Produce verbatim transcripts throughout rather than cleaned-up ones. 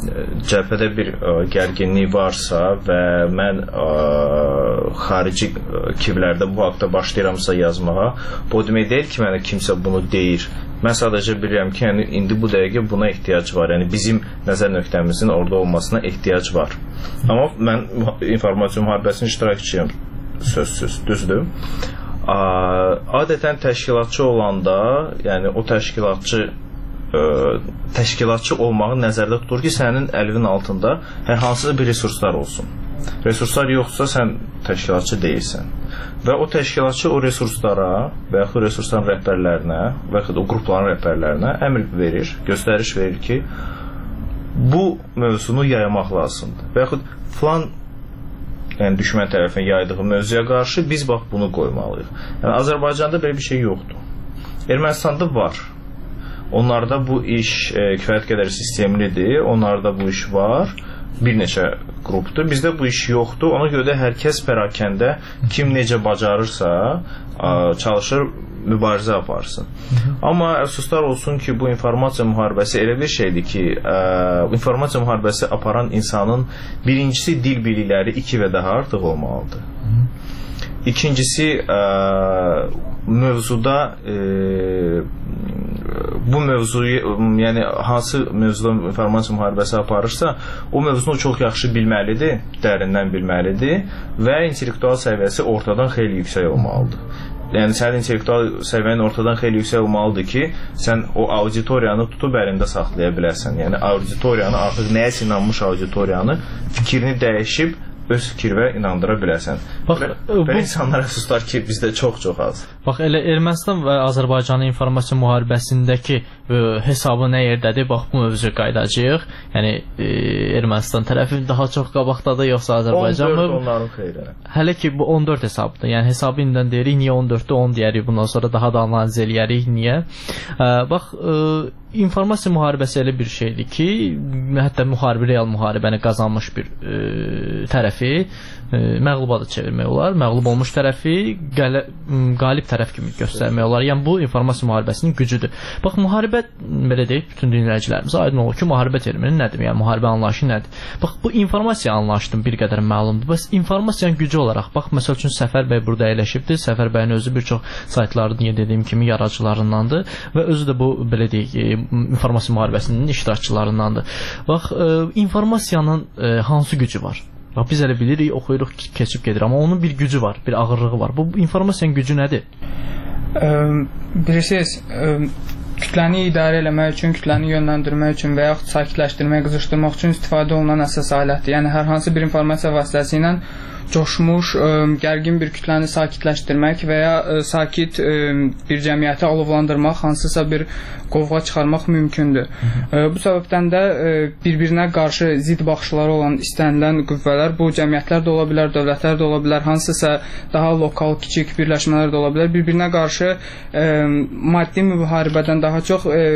cəbhədə bir gərginlik varsa və mən xarici kivlərdə bu haqda başlayıramsa yazmağa, bu demək deyil ki, mənə kimsə bunu deyir. Mən sadəcə bilirəm ki, yəni, indi bu dəqiqə buna ehtiyac var. Yəni, bizim nəzər nöqtəmizin orada olmasına ehtiyac var. Amma mən informasiya müharibəsinin iştirakçıyım, sözsüz, düzdür. Adətən təşkilatçı olanda, yəni o təşkilatçı ə, təşkilatçı olmağı nəzərdə tutur ki, sənin əlinin altında hər hansısa bir resurslar olsun. Resurslar yoxsa sən təşkilatçı deyilsən. Və o təşkilatçı o resurslara və yaxud o resursların rəhbərlərinə və yaxud o qrupların rəhbərlərinə əmr verir, göstəriş verir ki, bu mövzunu yaymaq lazımdır. Və yaxud filan, yəni düşmən tərəfindən yaydığı mövzuya qarşı biz bax bunu qoymalıyıq. Yəni Azərbaycanda belə bir şey yoxdur. Ermənistanda var. Onlarda bu iş e, kifayət qədər sistemlidir. Onlarda bu iş var. Bir neçə qrupdur. Bizdə bu iş yoxdur. Ona görə də hər kəs pərakəndə kim necə bacarırsa ə, çalışır mübarizə aparsın. Amma əfsuslar olsun ki, bu informasiya müharibəsi elə bir şeydir ki, ə, informasiya müharibəsi aparan insanın birincisi dil bilikləri iki və daha artıq olmalıdır. İkincisi ə, mövzuda ə, bu mövzuyu, yəni hansı mövzuda informasiya müharibəsi aparırsa, o mövzunu çox yaxşı bilməlidir, dərindən bilməlidir və intellektual səviyyəsi ortadan xeyli yüksək olmalıdır. Yəni sənin intellektual səviyyən ortadan xeyli yüksək olmalıdır ki, sən o auditoriyanı tutub əlində saxlaya bilərsən. Yəni auditoriyanı, artıq nəyəsə inanmış auditoriyanı fikrini dəyişib öz fikirvə inandıra bilərsən. Bax, belə bu insanlar əfsuslar ki, bizdə çox-çox az. Bax, elə Ermənistan və Azərbaycanın informasiya müharibəsindəki ə, hesabı nə yerdədir? Bax, bu mövzuya qayıdacağıq. Yəni, ə, Ermənistan tərəfi daha çox qabaqdadır, yoxsa Azərbaycan mı? on dörd onların xeyrinə. Hələ ki, bu on dörd hesabdır. Yəni, hesabı indidən deyirik, niyə on dörddə on deyərik, bundan sonra daha da analiz eləyərik, niyə? Ə, bax, ə, informasiya müharibəsi elə bir şeydir ki, hətta müharibə, real müharibəni qazanmış bir ə, tərəfi ə, məğluba da çevirmək olar. Məğlub olmuş tərəfi qələ, qalib tərəf kimi göstərmək olar. Yəni, bu informasiya müharibəsinin gücüdür. Bax, müharibə, belə deyək, bütün dinləyicilərimiz aydın olur ki, müharibə termini nədir? Yəni, müharibə anlayışı nədir? Bax, bu informasiya anlayışının bir qədər məlumdur. Bəs informasiyanın gücü olaraq, bax, məsəl üçün Səfər bəy burada əyləşibdir. Səfər bəyin özü bir çox saytların, niyə dediyim kimi, yaradıcılarındandır və özü də bu, belə deyək, informasiya müharibəsinin iştirakçılarındandır. Bax, ə, informasiyanın ə, hansı gücü var? Bax, biz elə bilirik, oxuyuruq, keçib gedir, amma onun bir gücü var, bir ağırlığı var. Bu informasiyanın gücü nədir? Ə, bilirsiniz, ə, kütləni idarə eləmək üçün, kütləni yönləndirmək üçün və yaxud sakitləşdirmək, qızışdırmaq üçün istifadə olunan əsas alətdir. Yəni, hər hansı bir informasiya vasitəsi ilə coşmuş, ə, gərgin bir kütləni sakitləşdirmək və ya ə, sakit ə, bir cəmiyyəti alovlandırmaq, hansısa bir qovğa çıxarmaq mümkündür. Ə, bu səbəbdən də ə, bir-birinə qarşı zid baxışları olan istənilən qüvvələr, bu cəmiyyətlər də ola bilər, dövlətlər də ola bilər, hansısa daha lokal, kiçik birləşmələr də ola bilər, bir-birinə qarşı ə, maddi müharibədən daha çox ə,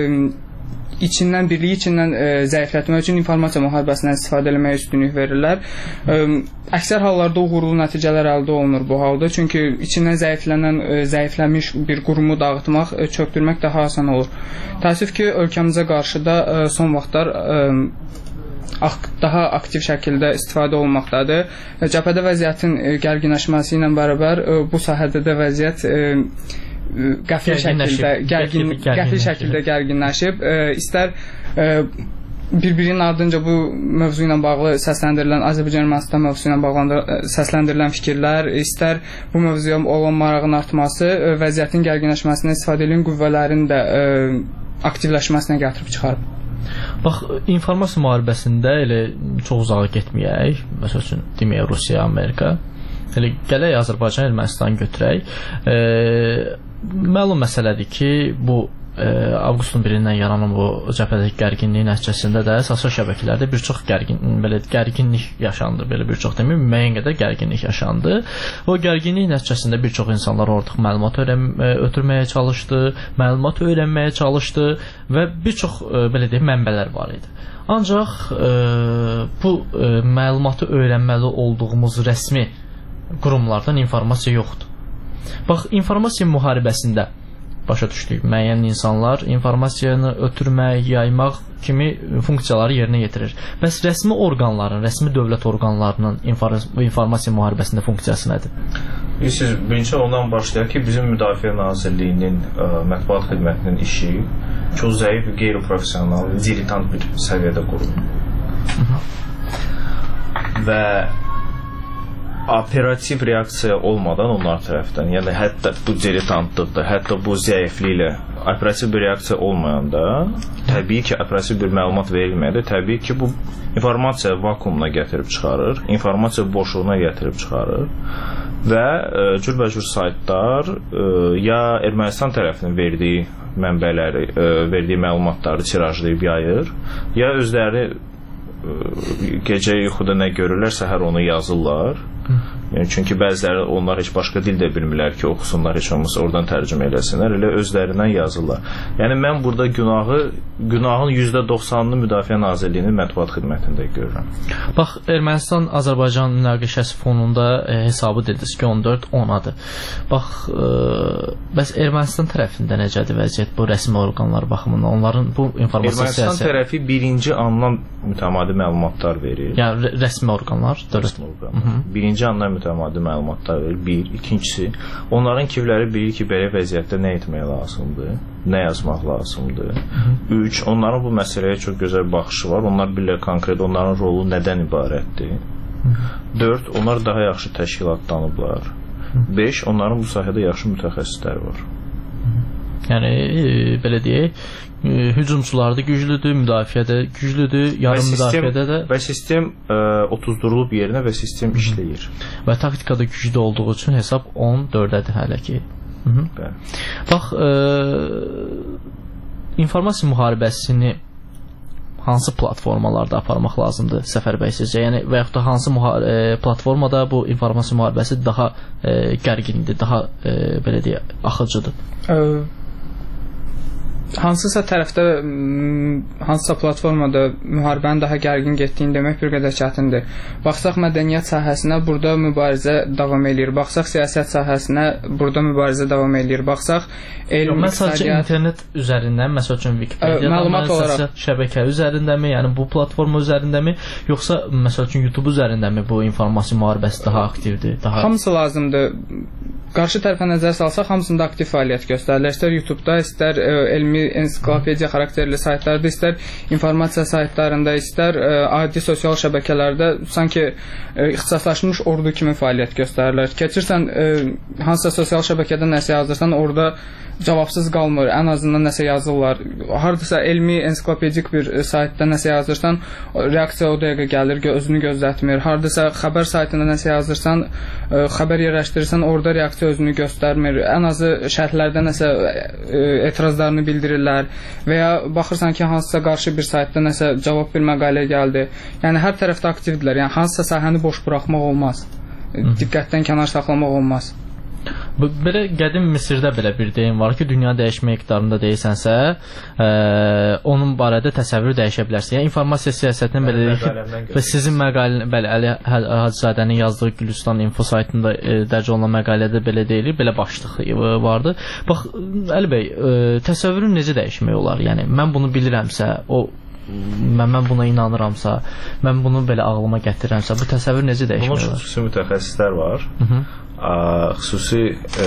içindən, birliyi içindən ə, zəiflətmək üçün informasiya müharibəsindən istifadə etməyə üstünlük verirlər. Ə, əksər hallarda uğurlu nəticələr əldə olunur bu halda. Çünki içindən zəiflənən, ə, zəifləmiş bir qurumu dağıtmaq, ə, çökdürmək daha asan olur. Təəssüf ki, ölkəmizə qarşı da ə, son vaxtlar ə, daha aktiv şəkildə istifadə olunmaqdadır. Cəbhədə vəziyyətin ə, gərginləşməsi ilə bərabər ə, bu sahədə də vəziyyət ə, qəfil şəkildə gərgin, qəfil şəkildə gərginləşib. E, istər e, bir-birinin ardınca bu mövzu ilə bağlı səsləndirilən, Azərbaycan-Ermənistan mövzusu ilə bağlı səsləndirilən fikirlər, istər bu mövzuya olan marağın artması, e, vəziyyətin gərginləşməsindən istifadə edən qüvvələrin də e, aktivləşməsinə gətirib çıxarıb. Bax, informasiya müharibəsində elə çox uzağa getməyək, məsəl üçün deməyək Rusiya, Amerika, elə gələk Azərbaycan, Ermənistan götürək. E, məlum məsələdir ki, bu e, avqustun birindən yaranan bu cəbhədəki gərginliyin nəticəsində də sosial şəbəkələrdə bir çox gərgin, belə gərginlik yaşandı, belə bir çox deməyim, müəyyən qədər gərginlik yaşandı. O gərginlik nəticəsində bir çox insanlar ortaq məlumat öyrən, ötürməyə çalışdı, məlumat öyrənməyə çalışdı və bir çox e, belə deyim, mənbələr var idi. Ancaq e, bu e, məlumatı öyrənməli olduğumuz rəsmi qurumlardan informasiya yoxdur. Bax, informasiya müharibəsində başa düşdük. Müəyyən insanlar informasiyanı ötürmək, yaymaq kimi funksiyaları yerinə yetirir. Bəs rəsmi orqanların, rəsmi dövlət orqanlarının informasiya müharibəsində funksiyası nədir? Siz birinci ondan başlayaq ki, bizim Müdafiə Nazirliyinin ə, mətbuat xidmətinin işi çox zəif, qeyri-professional, diletant bir səviyyədə qurulur. Və operativ reaksiya olmadan onlar tərəfdən, yəni hətta bu diletantlıqda, hətta bu zəifliklə operativ bir reaksiya olmayanda, təbii ki, operativ bir məlumat verilməyəndə, təbii ki, bu informasiya vakuumuna gətirib çıxarır, informasiya boşluğuna gətirib çıxarır və e, cürbəcür saytlar e, ya Ermənistan tərəfinin verdiyi mənbələri, e, verdiyi məlumatları tirajlayıb yayır, ya özləri e, gecə yuxuda nə görürlər, səhər onu yazırlar. Yəni, çünki bəziləri onlar heç başqa dil də bilmirlər ki, oxusunlar, heç olmasa oradan tərcümə eləsinlər, elə özlərindən yazırlar. Yəni, mən burada günahı, günahın yüzdə doxsanını Müdafiə Nazirliyinin mətbuat xidmətində görürəm. Bax, Ermənistan-Azərbaycan münaqişəsi fonunda e, hesabı dediniz ki, on dörd onadır. Bax, e, bəs Ermənistan tərəfində necədir vəziyyət bu rəsmi orqanlar baxımından? Onların bu informasiya Ermənistan siyasi... tərəfi birinci andan mütəmadi məlumatlar verir. Yəni, rəsmi orqanlar? Rəsmi orqanlar. Birinci andan mütəmadi məlumatlar verir. Bir. İkincisi, onların kivləri bilir ki, belə vəziyyətdə nə etmək lazımdır, nə yazmaq lazımdır. Hı-hı. Üç. Onların bu məsələyə çox gözəl baxışı var. Onlar bilirlər konkret onların rolu nədən ibarətdir. Hı-hı. Dörd. Onlar daha yaxşı təşkilatlanıblar. Hı-hı. Beş. Onların bu sahədə yaxşı mütəxəssislər var. Hı-hı. Yəni, e, belə deyək, e, hücumçularda güclüdür, müdafiədə güclüdür, yarım müdafiədə də. Və sistem e, otuzdurulub yerinə və sistem Hı-hı. işləyir. Və taktikada güclü olduğu üçün hesab on dördədir hələ ki. Hı-hı. Bax, e, informasiya müharibəsini hansı platformalarda aparmaq lazımdır Səfər bəy sizcə? Yəni, və yaxud da hansı e, platformada bu informasiya müharibəsi daha e, gərgindir, daha e, belə deyək, axıcıdır? Ə hansısa tərəfdə, hansısa platformada müharibənin daha gərgin getdiyini demək bir qədər çətindir. Baxsaq mədəniyyət sahəsinə, burada mübarizə davam eləyir. Baxsaq siyasət sahəsinə, burada mübarizə davam eləyir. Baxsaq elm, iqtisadiyyat... Məsəl internet üzərindən, məsəl üçün Wikipedia şəbəkə üzərindəmi, yəni bu platforma üzərindəmi, yoxsa məsəl üçün YouTube üzərindəmi bu informasiya müharibəsi daha aktivdir? Daha... Hamısı lazımdır. Qarşı tərəfə nəzər salsaq, hamısında aktiv fəaliyyət göstərilir. İstər YouTube-da, istər e, elmi ensiklopediya xarakterli saytlarda, istər informasiya saytlarında, istər e, adi sosial şəbəkələrdə sanki e, ixtisaslaşmış ordu kimi fəaliyyət göstərirlər. Keçirsən, e, hansısa sosial şəbəkədə nəsə yazırsan, orada cavabsız qalmır, ən azından nəsə yazırlar. Hardasa elmi ensiklopedik bir saytda nəsə yazırsan, reaksiya o dəqiqə gəlir, özünü gözlətmir. Hardasa xəbər saytında nəsə yazırsan, e, xəbər yerləşdirirsən, orada reaksiya özünü göstərmir. Ən azı şərhlərdə nəsə e, etirazlarını bildirirlər və ya baxırsan ki, hansısa qarşı bir saytda nəsə cavab bir məqalə gəldi. Yəni hər tərəfdə aktivdirlər. Yəni hansısa sahəni boş buraxmaq olmaz. Diqqətdən kənar saxlamaq olmaz. Belə qədim Misirdə belə bir deyim var ki, dünya dəyişmə iqtidarında deyirsənsə, ə, onun barədə təsəvvür dəyişə bilərsən. Yəni informasiya siyasətindən belə deyək ki, və sizin məqalə, bəli, Əli Hacızadənin yazdığı Gülüstan info saytında ə, dərc olunan məqalədə belə deyilir, belə başlıq ə, vardı. Bax, Əli bəy, ə, təsəvvürün necə dəyişmək olar? Yəni mən bunu bilirəmsə, o mən, mən buna inanıramsa, mən bunu belə ağlıma gətirirəmsə, bu təsəvvür necə dəyişmək olar? Bunun xüsusi mütəxəssislər var. Hı -hı. Ə, xüsusi ə,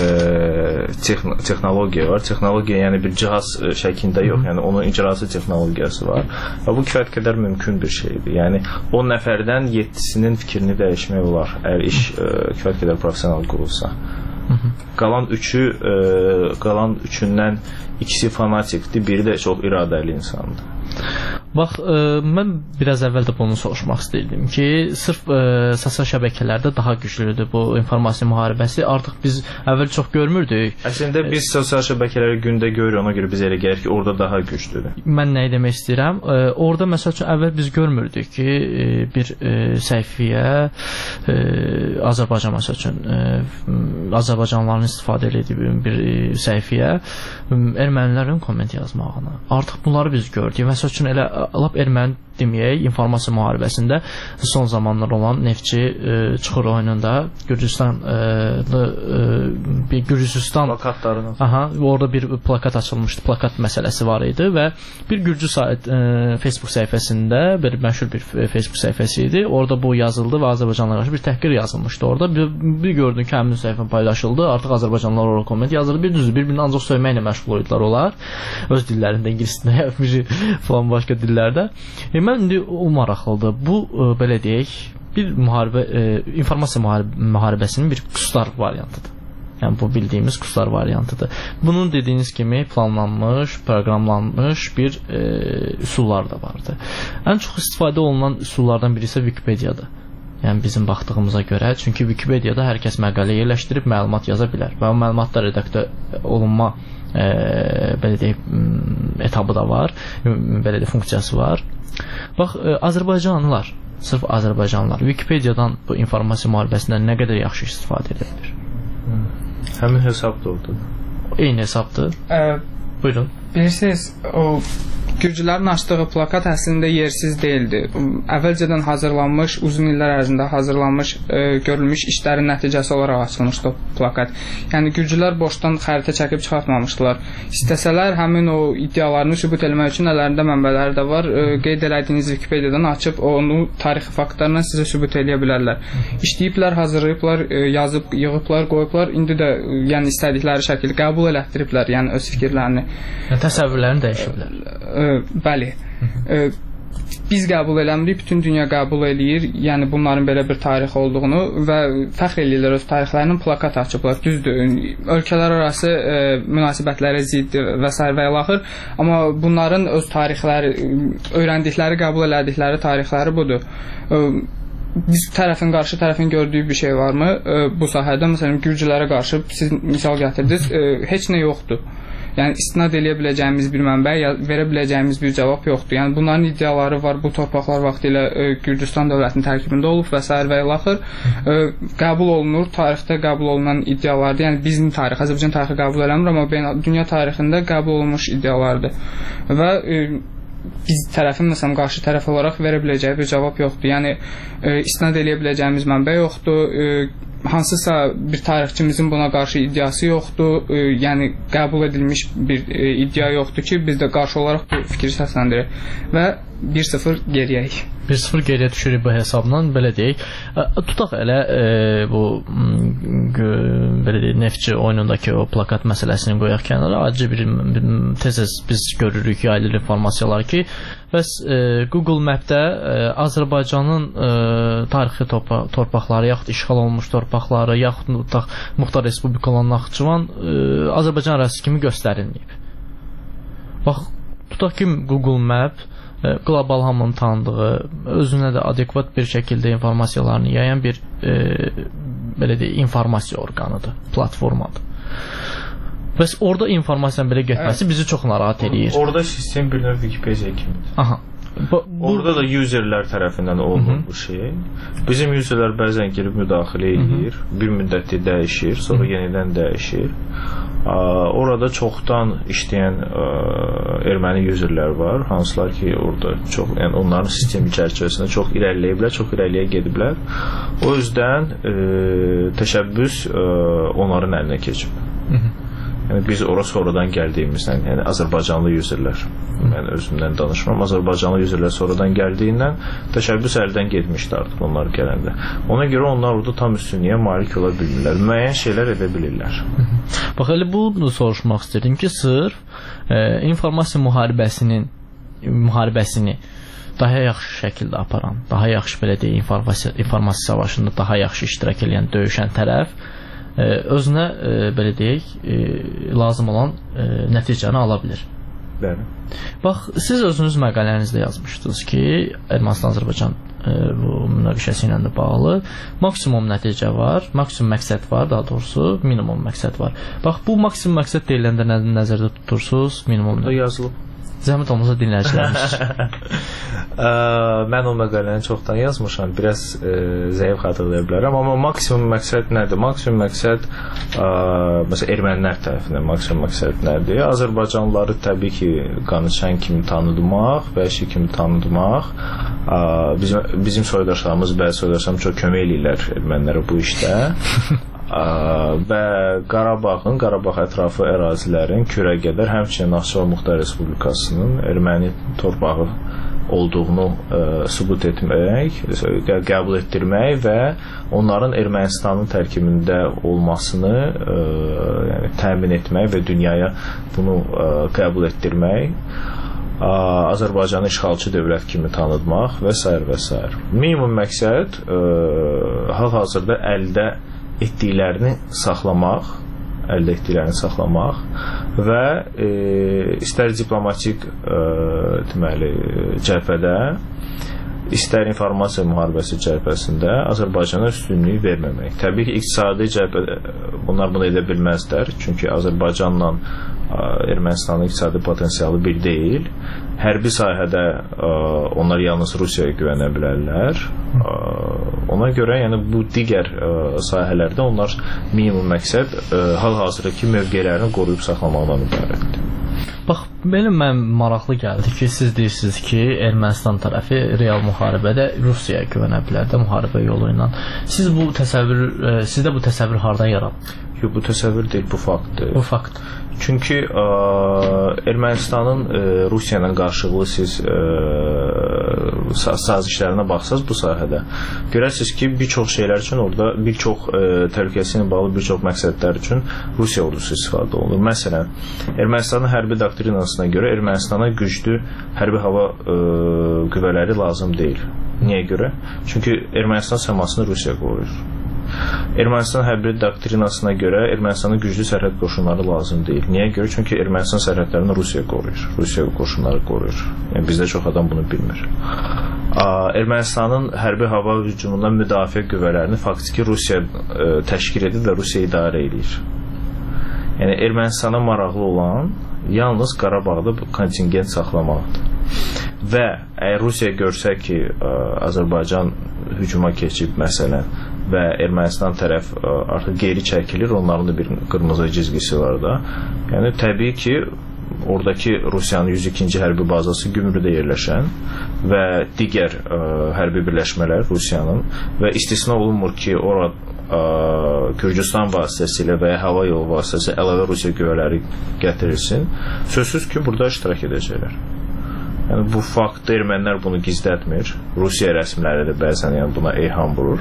texn texnologiya var. Texnologiya yəni bir cihaz şəklində yox, yəni onun icrası texnologiyası var. Və bu kifayət qədər mümkün bir şeydir. Yəni on nəfərdən yeddisinin fikrini dəyişmək olar, əgər iş ə, kifayət qədər professional qurulsa. Qalan üçü ə, qalan üçündən ikisi fanatikdir, biri də çox iradəli insandır. Bax, ə, mən biraz əvvəl də bunu soruşmaq istəyirdim ki, sırf ə, sosial şəbəkələrdə daha güclüdür bu informasiya müharibəsi. Artıq biz əvvəl çox görmürdük. Əslində biz sosial şəbəkələri gündə görürük, ona görə bizə elə gəlir ki, orada daha güclüdür. Mən nəyi demək istəyirəm? Ə, orada məsəl üçün əvvəl biz görmürdük ki, ə, bir ə, səhifəyə ə, Azərbaycan məsəl üçün ə, Azərbaycanlıların istifadə etdiyi bir ə, səhifəyə ermənilərin komment yazmağını. Artıq bunları biz gördük. Məsəl üçün elə lap erməni deməyək, informasiya müharibəsində son zamanlar olan Neftçi e, Çuxur oyununda Gürcüstan e, e, bir Gürcüstan plakatlarını. Aha, orada bir plakat açılmışdı. Plakat məsələsi var idi və bir Gürcü sayt e, Facebook səhifəsində bir məşhur bir Facebook səhifəsi idi. Orada bu yazıldı və Azərbaycanla qarşı bir təhqir yazılmışdı. Orada bir, bir gördüm ki, həmin səhifə paylaşıldı. Artıq Azərbaycanlılar orada komment yazıldı. Bir düzdür, bir-birini ancaq söyməklə məşğul oldular onlar. Öz dillərində, ingilis dilində, falan başqa dillərdə. E, mən indi o maraqlıdır. Bu e, belə deyək, bir müharibə e, informasiya müharibəsinin bir quslar variantıdır. Yəni bu bildiyimiz quslar variantıdır. Bunun dediyiniz kimi planlanmış, proqramlanmış bir e, üsullar da vardı. Ən çox istifadə olunan üsullardan biri isə Wikipediyadır. Yəni bizim baxdığımıza görə, çünki Wikipediyada hər kəs məqalə yerləşdirib məlumat yaza bilər və o məlumatlar redaktə olunma e, belə deyək etabı da var, belə deyək funksiyası var. Bax, e, Azərbaycanlılar, sırf Azərbaycanlılar Wikipediyadan bu informasiya müharibəsindən nə qədər yaxşı istifadə edə bilir? Həmin hesab da orada. Eyni hesabdır. Ə, Buyurun. Bilirsiniz, o Gürcülərin açdığı plakat əslində yersiz deyildi. Əvvəlcədən hazırlanmış, uzun illər ərzində hazırlanmış, e, görülmüş işlərin nəticəsi olaraq açılmışdı o plakat. Yəni Gürcülər boşdan xəritə çəkib çıxartmamışdılar. İstəsələr həmin o iddialarını sübut etmək üçün əllərində mənbələri də var. E, qeyd elədiyiniz Wikipediyadan açıb onu tarixi faktlarla sizə sübut edə bilərlər. İşləyiblər, hazırlayıblar, e, yazıb, yığıblar, qoyublar. İndi də e, yəni istədikləri şəkildə qəbul elətdiriblər, yəni öz fikirlərini. Yəni, təsəvvürlərini dəyişiblər. E, bəli. E, biz qəbul eləmirik, bütün dünya qəbul eləyir, yəni bunların belə bir tarixi olduğunu və fəxr eləyirlər öz tarixlərinin, plakat açıblar. Düzdür, ölkələr arası e, münasibətlərə zidd və s. və ilaxır, amma bunların öz tarixləri, öyrəndikləri, qəbul elədikləri tarixləri budur. E, biz tərəfin, qarşı tərəfin gördüyü bir şey varmı? E, bu sahədə, məsələn, Gürcülərə qarşı siz misal gətirdiniz, e, heç nə yoxdur. Yəni istinad eləyə biləcəyimiz bir mənbə, verə biləcəyimiz bir cavab yoxdur. Yəni bunların iddiaları var. Bu torpaqlar vaxtilə e, Gürcüstan dövlətinin tərkibində olub və s. və ilaxır. E, qəbul olunur, tarixdə qəbul olunan iddialardır. Yəni bizim tarix, Azərbaycan tarixi qəbul eləmir, amma beyn dünya tarixində qəbul olunmuş iddialardır. Və e, biz tərəfin, məsələn, qarşı tərəf olaraq verə biləcəyi bir cavab yoxdur. Yəni e, istinad eləyə biləcəyimiz mənbə yoxdur. E, hansısa bir tarixçimizin buna qarşı iddiası yoxdur, e, yəni qəbul edilmiş bir e, iddia yoxdur ki, biz də qarşı olaraq bu fikri səsləndirək və bir sıfır geriyəyik. bir sıfır geriyə düşürük bu hesabla, belə deyək. Tutaq elə e, bu belə deyək, Neftçi oyunundakı o plakat məsələsini qoyaq kənara. Acı bir, bir tez-tez biz görürük yayılır informasiyalar ki, bəs e, Google Map-də e, Azərbaycanın e, tarixi torpa torpaqları, yaxud işğal olunmuş torpaqları, yaxud tutaq Muxtar Respublika olan Naxçıvan e, Azərbaycan ərazisi kimi göstərilməyib. Bax, tutaq ki, Google Map qlobal hamının tanıdığı, özünə də adekvat bir şəkildə informasiyalarını yayan bir e, belə deyək, informasiya orqanıdır, platformadır. Bəs orada informasiyanın belə getməsi bizi çox narahat edir. Orada sistem bir növ Wikipedia kimidir. Aha. Bu, orada da userlər tərəfindən olunur bu şey. Bizim userlər bəzən girib müdaxilə edir, bir müddətli dəyişir, sonra yenidən dəyişir. Orada çoxdan işləyən erməni userlər var, hansılar ki, orada çox, yəni onların sistemi çərçivəsində çox irəliləyiblər, çox irəliyə gediblər. O yüzdən e, təşəbbüs e, onların əlinə keçib. Hı -hı. Yəni biz ora sonradan gəldiyimizdən, yəni Azərbaycanlı userlər, mən özümdən danışmam, Azərbaycanlı userlər sonradan gəldiyindən təşəbbüs əldən getmişdi artıq onlar gələndə. Ona görə onlar orada tam üstünlüyə malik ola bilmirlər, müəyyən şeylər edə bilirlər. Bax, elə bunu soruşmaq istədim ki, sırf e, informasiya müharibəsinin müharibəsini daha yaxşı şəkildə aparan, daha yaxşı belə deyək, informasiya, informasiya savaşında daha yaxşı iştirak edən, döyüşən tərəf e, özünə e, belə deyək, e, lazım olan e, nəticəni ala bilir. Bəli. Bax, siz özünüz məqalənizdə yazmışdınız ki, Ermənistan-Azərbaycan e, bu münaqişəsi ilə də bağlı maksimum nəticə var, maksimum məqsəd var, daha doğrusu minimum məqsəd var. Bax, bu maksimum məqsəd deyiləndə nə nəzərdə tutursunuz? Minimum da yazılıb. Zəhmət olmasa dinləyicilərimiz. Mən o məqaləni çoxdan yazmışam, biraz e, zəif xatırlaya bilərəm, amma maksimum məqsəd nədir? Maksimum məqsəd e, məsələn ermənilər tərəfindən maksimum məqsəd nədir? Azərbaycanlıları təbii ki, qanıçən kimi tanıdmaq, vəhşi kimi tanıdmaq. E, bizim bizim soydaşlarımız, bəzi soydaşlarımız çox kömək eləyirlər ermənilərə bu işdə. Ə, və Qarabağın, Qarabağ ətrafı ərazilərin kürə qədər, həmçinin Naxçıvan Muxtar Respublikasının erməni torpağı olduğunu ə, sübut etmək, qəbul etdirmək və onların Ermənistanın tərkibində olmasını ə, yəni, təmin etmək və dünyaya bunu ə, qəbul etdirmək, ə, Azərbaycanı işğalçı dövlət kimi tanıtmaq və s. və s. Minimum məqsəd ə, hal-hazırda əldə etdiklərini saxlamaq, əldə etdiklərini saxlamaq və e, istər diplomatik e, deməli cəbhədə, istər informasiya müharibəsi cəbhəsində Azərbaycana üstünlük verməmək. Təbii ki, iqtisadi cəbhədə bunlar bunu edə bilməzlər, çünki Azərbaycanla Ermənistanın iqtisadi potensialı bir deyil. Hərbi sahədə ə, onlar yalnız Rusiyaya güvənə bilərlər. Ə, ona görə yəni bu digər ə, sahələrdə onlar minimum məqsəd hal-hazırdakı mövqelərini qoruyub saxlamaqdan ibarətdir. Bax, benim mən maraqlı gəldi ki, siz deyirsiniz ki, Ermənistan tərəfi real müharibədə Rusiyaya güvənə bilər də müharibə yolu ilə. Siz bu təsəvvür, ə, sizdə bu təsəvvür hardan yaranıb? Yox, bu təsəvvür deyil, bu faktdır. Bu fakt. Çünki ə, Ermənistanın ə, Rusiya ilə qarşılıqlı siz ə, sazişlərinə baxsaz bu sahədə görərsiniz ki, bir çox şeylər üçün orada bir çox ə, təhlükəsi ilə bağlı bir çox məqsədlər üçün Rusiya ordusu istifadə olunur. Məsələn, Ermənistanın hərbi doktrinasına görə Ermənistana güclü hərbi hava ə, qüvvələri lazım deyil. Niyə görə? Çünki Ermənistan səmasını Rusiya qoruyur. Ermənistan hərbi doktrinasına görə Ermənistanın güclü sərhəd qoşunları lazım deyil. Niyə görə? Çünki Ermənistan sərhədlərini Rusiya qoruyur. Rusiya qoşunları qoruyur. Yəni bizdə çox adam bunu bilmir. Ermənistanın hərbi hava hücumundan müdafiə qüvvələrini faktiki Rusiya ə, təşkil edir və Rusiya idarə edir. Yəni Ermənistana maraqlı olan yalnız Qarabağda bu kontingent saxlamaqdır. Və əgər Rusiya görsə ki, ə, Azərbaycan hücuma keçib məsələn və Ermənistan tərəf ə, artıq geri çəkilir, onların da bir qırmızı cizgisi var da. Yəni təbii ki, oradakı Rusiyanın yüz ikinci hərbi bazası Gümrüdə yerləşən və digər ə, hərbi birləşmələr Rusiyanın və istisna olunmur ki, orada ə, Gürcüstan vasitəsilə və ya hava yolu vasitəsilə əlavə Rusiya qüvvələri gətirilsin. Sözsüz ki, burada iştirak edəcəklər. Yəni bu faktda ermənilər bunu gizlətmir. Rusiya rəsmiləri də bəzən yəni buna eyham vurur.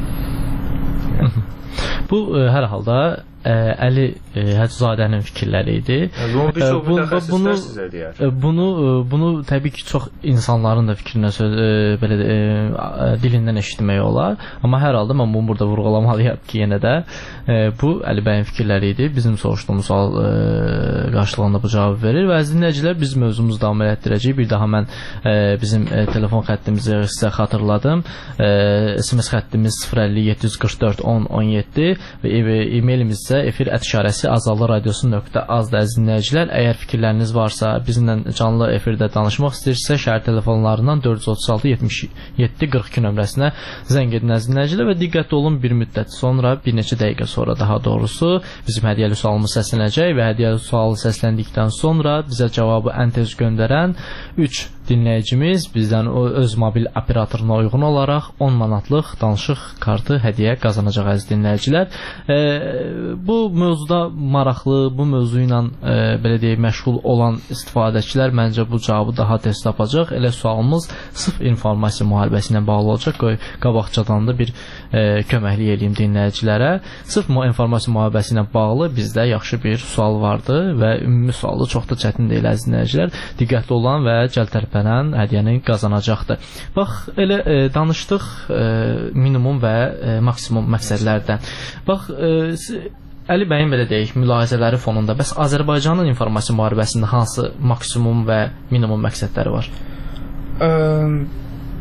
Yəni. Bu ə, hər halda ə, Əli ə, Həccazadənin fikirləri idi. Bunu bir çox mütəxəssislər sizə deyər. Bunu bunu təbii ki, çox insanların da fikrinə söz ə, belə ə, dilindən eşitmək olar. Amma hər halda mən bunu burada vurğulamalıyam ki, yenə də ə, bu Əli bəyin fikirləri idi. Bizim soruşduğumuz sual ə, qarşılığında bu cavab verir və əziz dinləyicilər, biz mövzumuzu davam etdirəcəyik. Bir daha mən ə, bizim ə, telefon xəttimizi sizə xatırladım. Ə, S M S xəttimiz sıfır əlli yeddi yüz qırx dörd on on yeddi və e-mailimiz isə efir ət işarəsi azallı radiosu nöqtə azdır əziz dinləyicilər. Əgər fikirləriniz varsa, bizimlə canlı efirdə danışmaq istəyirsə, şəhər telefonlarından dörd yüz otuz altı yetmiş yeddi qırx iki nömrəsinə zəng edin əziz dinləyicilər və diqqətli olun, bir müddət sonra, bir neçə dəqiqə sonra daha doğrusu bizim hədiyyəli sualımız səslənəcək və hədiyyəli sualı səsləndikdən sonra bizə cavabı ən tez göndərən üç dinləyicimiz bizdən öz mobil operatoruna uyğun olaraq on manatlıq danışıq kartı hədiyyə qazanacaq əziz dinləyicilər. E, bu mövzuda maraqlı, bu mövzu ilə e, belə deyək məşğul olan istifadəçilər məncə bu cavabı daha tez tapacaq. Elə sualımız sırf informasiya müharibəsi ilə bağlı olacaq. Qoy qabaqcadan da bir e, köməklik eləyim dinləyicilərə. Sırf informasiya müharibəsi ilə bağlı bizdə yaxşı bir sual vardı və ümumi sualı çox da çətin deyil əziz dinləyicilər. Diqqətli olan və cəltər hədiyyəni qazanacaqdır. Bax, elə e, danışdıq e, minimum və e, maksimum məqsədlərdən. Bax, e, Əli bəyin belə deyək, mülahizələri fonunda bəs Azərbaycanın informasiya müharibəsində hansı maksimum və minimum məqsədləri var? Ə,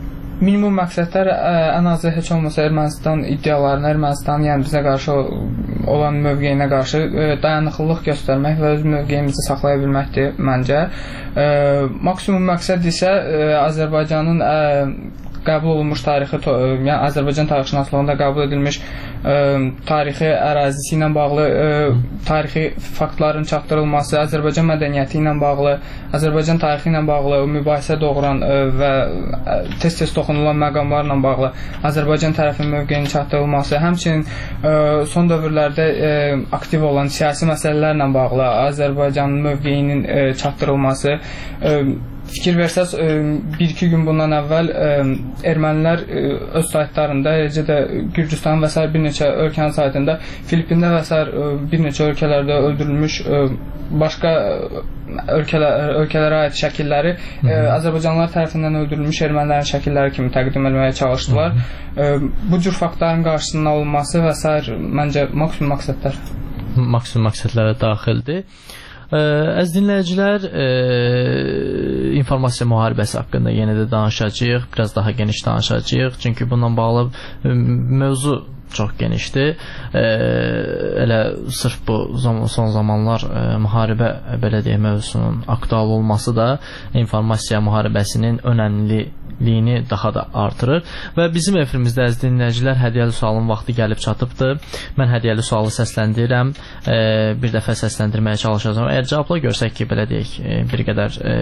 minimum məqsədlər ən azı heç olmasa Ermənistan iddialarına, Ermənistanın yəni bizə qarşı olan mövqeyinə qarşı dayanıqlılıq göstərmək və öz mövqeyimizi saxlaya bilməkdir məncə. Maksimum məqsəd isə Azərbaycanın qəbul olunmuş tarixi, yəni Azərbaycan tarixşünaslığında qəbul edilmiş ə, tarixi ərazisi ilə bağlı ə, tarixi faktların çatdırılması, Azərbaycan mədəniyyəti ilə bağlı, Azərbaycan tarixi ilə bağlı mübahisə doğuran ə, və tez-tez toxunulan məqamlarla bağlı Azərbaycan tərəfinin mövqeyinin çatdırılması, həmçinin ə, son dövrlərdə ə, aktiv olan siyasi məsələlərlə bağlı Azərbaycanın mövqeyinin ə, çatdırılması. Ə, Fikir versəz, bir-iki gün bundan əvvəl ermənilər öz saytlarında, eləcə də Gürcüstan və s. bir neçə ölkənin saytında, Filippində və s. bir neçə ölkələrdə öldürülmüş başqa ölkələr, ölkələrə aid şəkilləri Azərbaycanlılar tərəfindən öldürülmüş ermənilərin şəkilləri kimi təqdim etməyə çalışdılar. Bu cür faktların qarşısının alınması və s. məncə maksimum məqsədlər. Maksimum məqsədlərə daxildir. Əziz dinləyicilər, e, informasiya müharibəsi haqqında yenə də danışacağıq, biraz daha geniş danışacağıq, çünki bununla bağlı mövzu çox genişdir. E, elə sırf bu zaman, son zamanlar e, müharibə, belə deyək, mövzusunun aktual olması da informasiya müharibəsinin önəmli liyini daha da artırır və bizim efirimizdə əziz dinləyicilər hədiyyəli sualın vaxtı gəlib çatıbdır. Mən hədiyyəli sualı səsləndirirəm, e, bir dəfə səsləndirməyə çalışacağım. Əgər cavabla görsək ki, belə deyək, e, bir qədər e,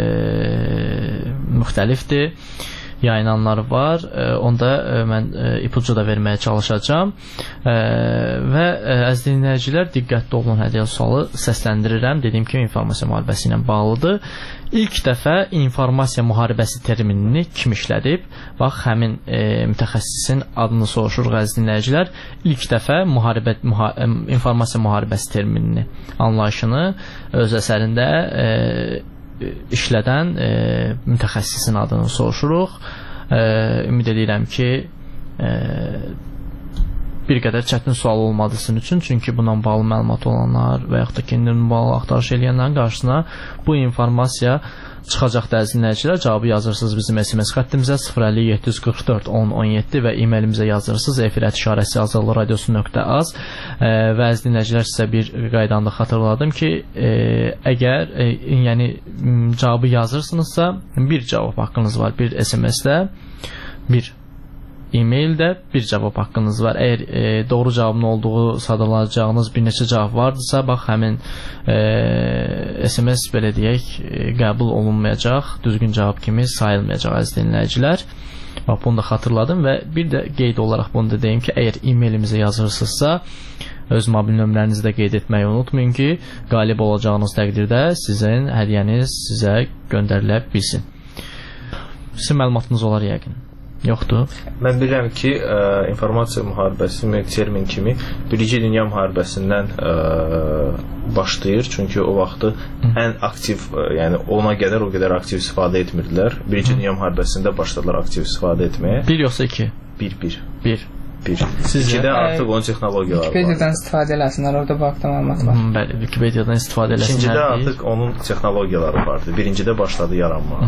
müxtəlifdir, yayınanlar var, e, onda e, mən e, ipucu da verməyə çalışacağım e, və e, əziz dinləyicilər diqqətli olun, hədiyyəli sualı səsləndirirəm. Dediyim kimi informasiya müharibəsi ilə bağlıdır. İlk dəfə informasiya müharibəsi terminini kim işlədib? Bax, həmin e, mütəxəssisin adını soruşuruq əziz dinləyicilər. İlk dəfə müharibə, müha, informasiya müharibəsi terminini, anlayışını öz əsərində e, işlədən e, mütəxəssisin adını soruşuruq. E, ümid edirəm ki, e, bir qədər çətin sual olmadı sizin üçün, çünki bundan bağlı məlumat olanlar və yaxud da kendini bağlı axtarış edənlərin qarşısına bu informasiya çıxacaqdır əziz dinləyicilər. Cavabı yazırsınız bizim S M S xəttimizə sıfır əlli yeddi yüz qırx dörd on on yeddi və e-mailimizə yazırsınız efirət işarəsi azərbaycan radiosu nöqtə az e, və əziz dinləyicilər sizə bir qaydanı xatırladım ki, e, əgər e, yəni cavabı yazırsınızsa bir cavab haqqınız var, bir S M S-də, bir e-maildə bir cavab haqqınız var. Əgər e, doğru cavabın olduğu sadalanacağınız bir neçə cavab vardırsa, bax, həmin e, S M S, belə deyək, e, qəbul olunmayacaq, düzgün cavab kimi sayılmayacaq əziz dinləyicilər. Bax, bunu da xatırladım və bir də qeyd olaraq bunu da deyim ki, əgər e-mailimizə yazırsınızsa, öz mobil nömrənizi də qeyd etməyi unutmayın ki, qalib olacağınız təqdirdə sizin hədiyyəniz sizə göndərilə bilsin. Sizin məlumatınız olar yəqin. Yoxdur. Mən bilirəm ki, ə, informasiya müharibəsi termin kimi Birinci Dünya müharibəsindən ə, başlayır. Çünki o vaxtı ən aktiv, ə, yəni ona qədər o qədər aktiv istifadə etmirdilər. Birinci Dünya müharibəsində başladılar aktiv istifadə etməyə. Bir yoxsa iki? Bir, bir. Bir. Bir. İkidə artıq onun texnologiyaları var. Wikipediyadan istifadə eləsinlər, orada bu haqda məlumat var. Hmm, bəli, Wikipediyadan istifadə eləsinlər. İkincidə artıq onun texnologiyaları vardı. Birincidə başladı yaranma.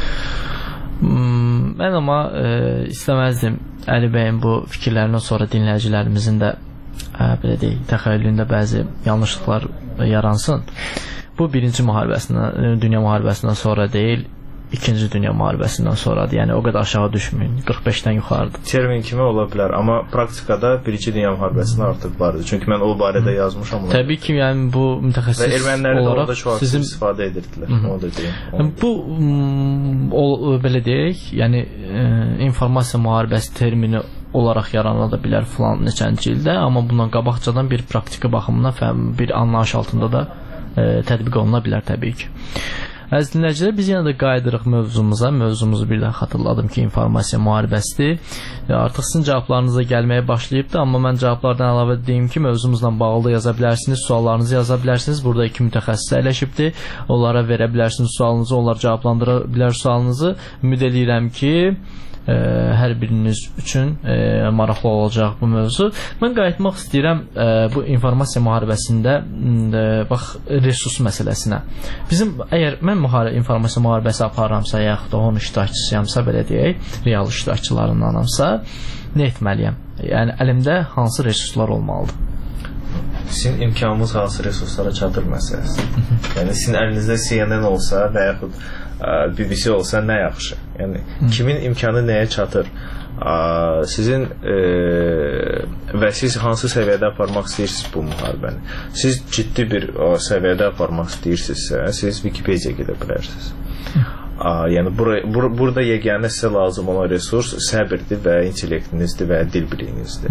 Hmm, mən amma e, istəməzdim Əli bəyin bu fikirlərindən sonra dinləyicilərimizin də e, belə deyək, təxəyyülündə bəzi yanlışlıqlar yaransın. Bu birinci müharibəsindən, dünya müharibəsindən sonra deyil, İkinci Dünya müharibəsindən sonradır. Yəni o qədər aşağı düşməyin. qırx beşdən yuxarıdır. Termin kimi ola bilər, amma praktikada Birinci Dünya müharibəsində artıq vardı. Çünki mən o barədə yazmışam. Onu. Təbii ki, yəni bu mütəxəssis və ermənilər olaraq orada çox sizin istifadə edirdilər. Onu da deyim. Bu o, belə deyək, yəni e, informasiya müharibəsi termini olaraq yarana da bilər filan neçənci ildə, amma bundan qabaqcadan bir praktiki baxımından bir anlayış altında da e, tətbiq oluna bilər təbii ki. Əziz dinləyicilər, biz yenə də qayıdırıq mövzumuza. Mövzumuzu bir daha xatırladım ki, informasiya müharibəsidir. Artıq sizin cavablarınıza gəlməyə başlayıbdır, amma mən cavablardan əlavə edeyim ki, mövzumuzla bağlı da yaza bilərsiniz, suallarınızı yaza bilərsiniz. Burada iki mütəxəssis əyləşibdir. Onlara verə bilərsiniz sualınızı, onlar cavablandıra bilər sualınızı. Ümid edirəm ki, e, hər biriniz üçün e, maraqlı olacaq bu mövzu. Mən qayıtmaq istəyirəm e, bu informasiya müharibəsində e, bax resurs məsələsinə. Bizim əgər mən müharibə informasiya müharibəsi aparıramsa, yaxud da onun iştirakçısıyamsa, belə deyək, real iştirakçılarındanamsa, nə etməliyəm? Yəni əlimdə hansı resurslar olmalıdır? Sizin imkanınız hansı resurslara çatır məsələsi. Yəni sizin əlinizdə C N N olsa və yaxud B B C olsa nə yaxşı. Yəni kimin imkanı nəyə çatır? Sizin e, və siz hansı səviyyədə aparmaq istəyirsiniz bu müharibəni? Siz ciddi bir o, səviyyədə aparmaq istəyirsinizsə, siz Wikipedia gedə bilərsiniz. Aa, yəni bura, bur burada yeganə sizə lazım olan resurs səbirdir və intellektinizdir və dil biliyinizdir.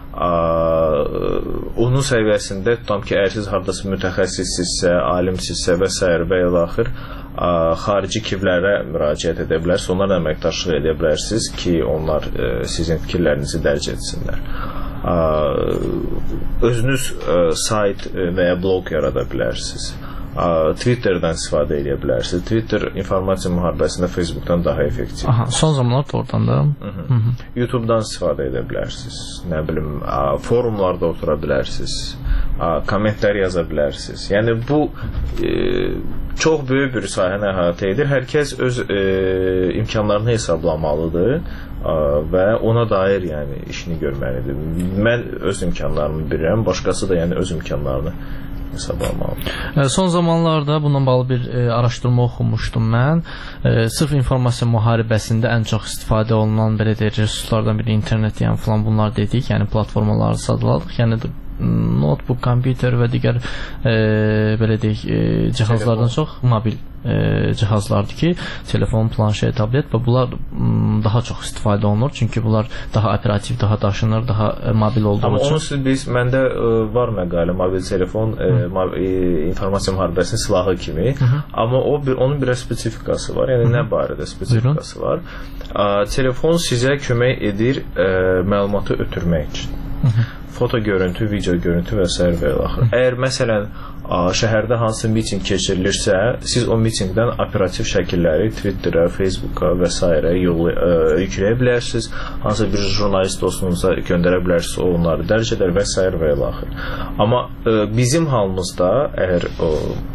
Aa, onun səviyyəsində tutam ki, əgər siz haradasa mütəxəssissizsə, alimsizsə və s. və ilaxır xarici kivlərə müraciət edə bilərsiniz, onlarla əməkdaşlıq edə bilərsiniz ki, onlar e, sizin fikirlərinizi dərc etsinlər. Aa, özünüz e, sayt və ya blog yarada bilərsiniz. Twitter'dan istifadə edə bilərsiniz. Twitter informasiya müharibəsində Facebook'dan daha effektiv. Aha, son zamanlarda oradan da. Hı -hı. YouTube'dan istifadə edə bilərsiniz. Nə bilim, forumlarda otura bilərsiniz. Kommentlər yaza bilərsiniz. Yəni bu e, çox böyük bir sahəni əhatə edir. Hər kəs öz e, imkanlarını hesablamalıdır və ona dair yəni işini görməlidir. Mən öz imkanlarımı bilirəm, başqası da yəni öz imkanlarını hesablanmalıdır. Son zamanlarda bununla bağlı bir e, araşdırma oxumuşdum mən. E, sırf informasiya müharibəsində ən çox istifadə olunan belə deyək resurslardan biri internet, yəni falan bunlar dedik, yəni platformaları sadladıq. Yəni notebook, kompüter və digər e, belə deyək e, cihazlardan çox mobil e, cihazlardır ki, telefon, planşet, tablet və bunlar m, daha çox istifadə olunur. Çünki bunlar daha operativ, daha daşınır, daha e, mobil olduğu Amma üçün. Amma onu biz, məndə e, var məqalə, mobil telefon e, e, informasiya müharibəsinin silahı kimi. Hı -hı. Amma o bir, onun bir spesifikası var. Yəni Hı -hı. nə barədə spesifikası Buyurun. var? A, telefon sizə kömək edir e, məlumatı ötürmək üçün. Hı -hı. Foto görüntü, video görüntü və s. və ilaxır. Əgər məsələn şəhərdə hansı miting keçirilirsə, siz o mitingdən operativ şəkilləri Twitter'a, Facebook'a və s. yükləyə bilərsiniz. Hansı bir jurnalist dostunuza göndərə bilərsiniz, o onları dərc edər və s. və ilaxır. Amma e, bizim halımızda əgər o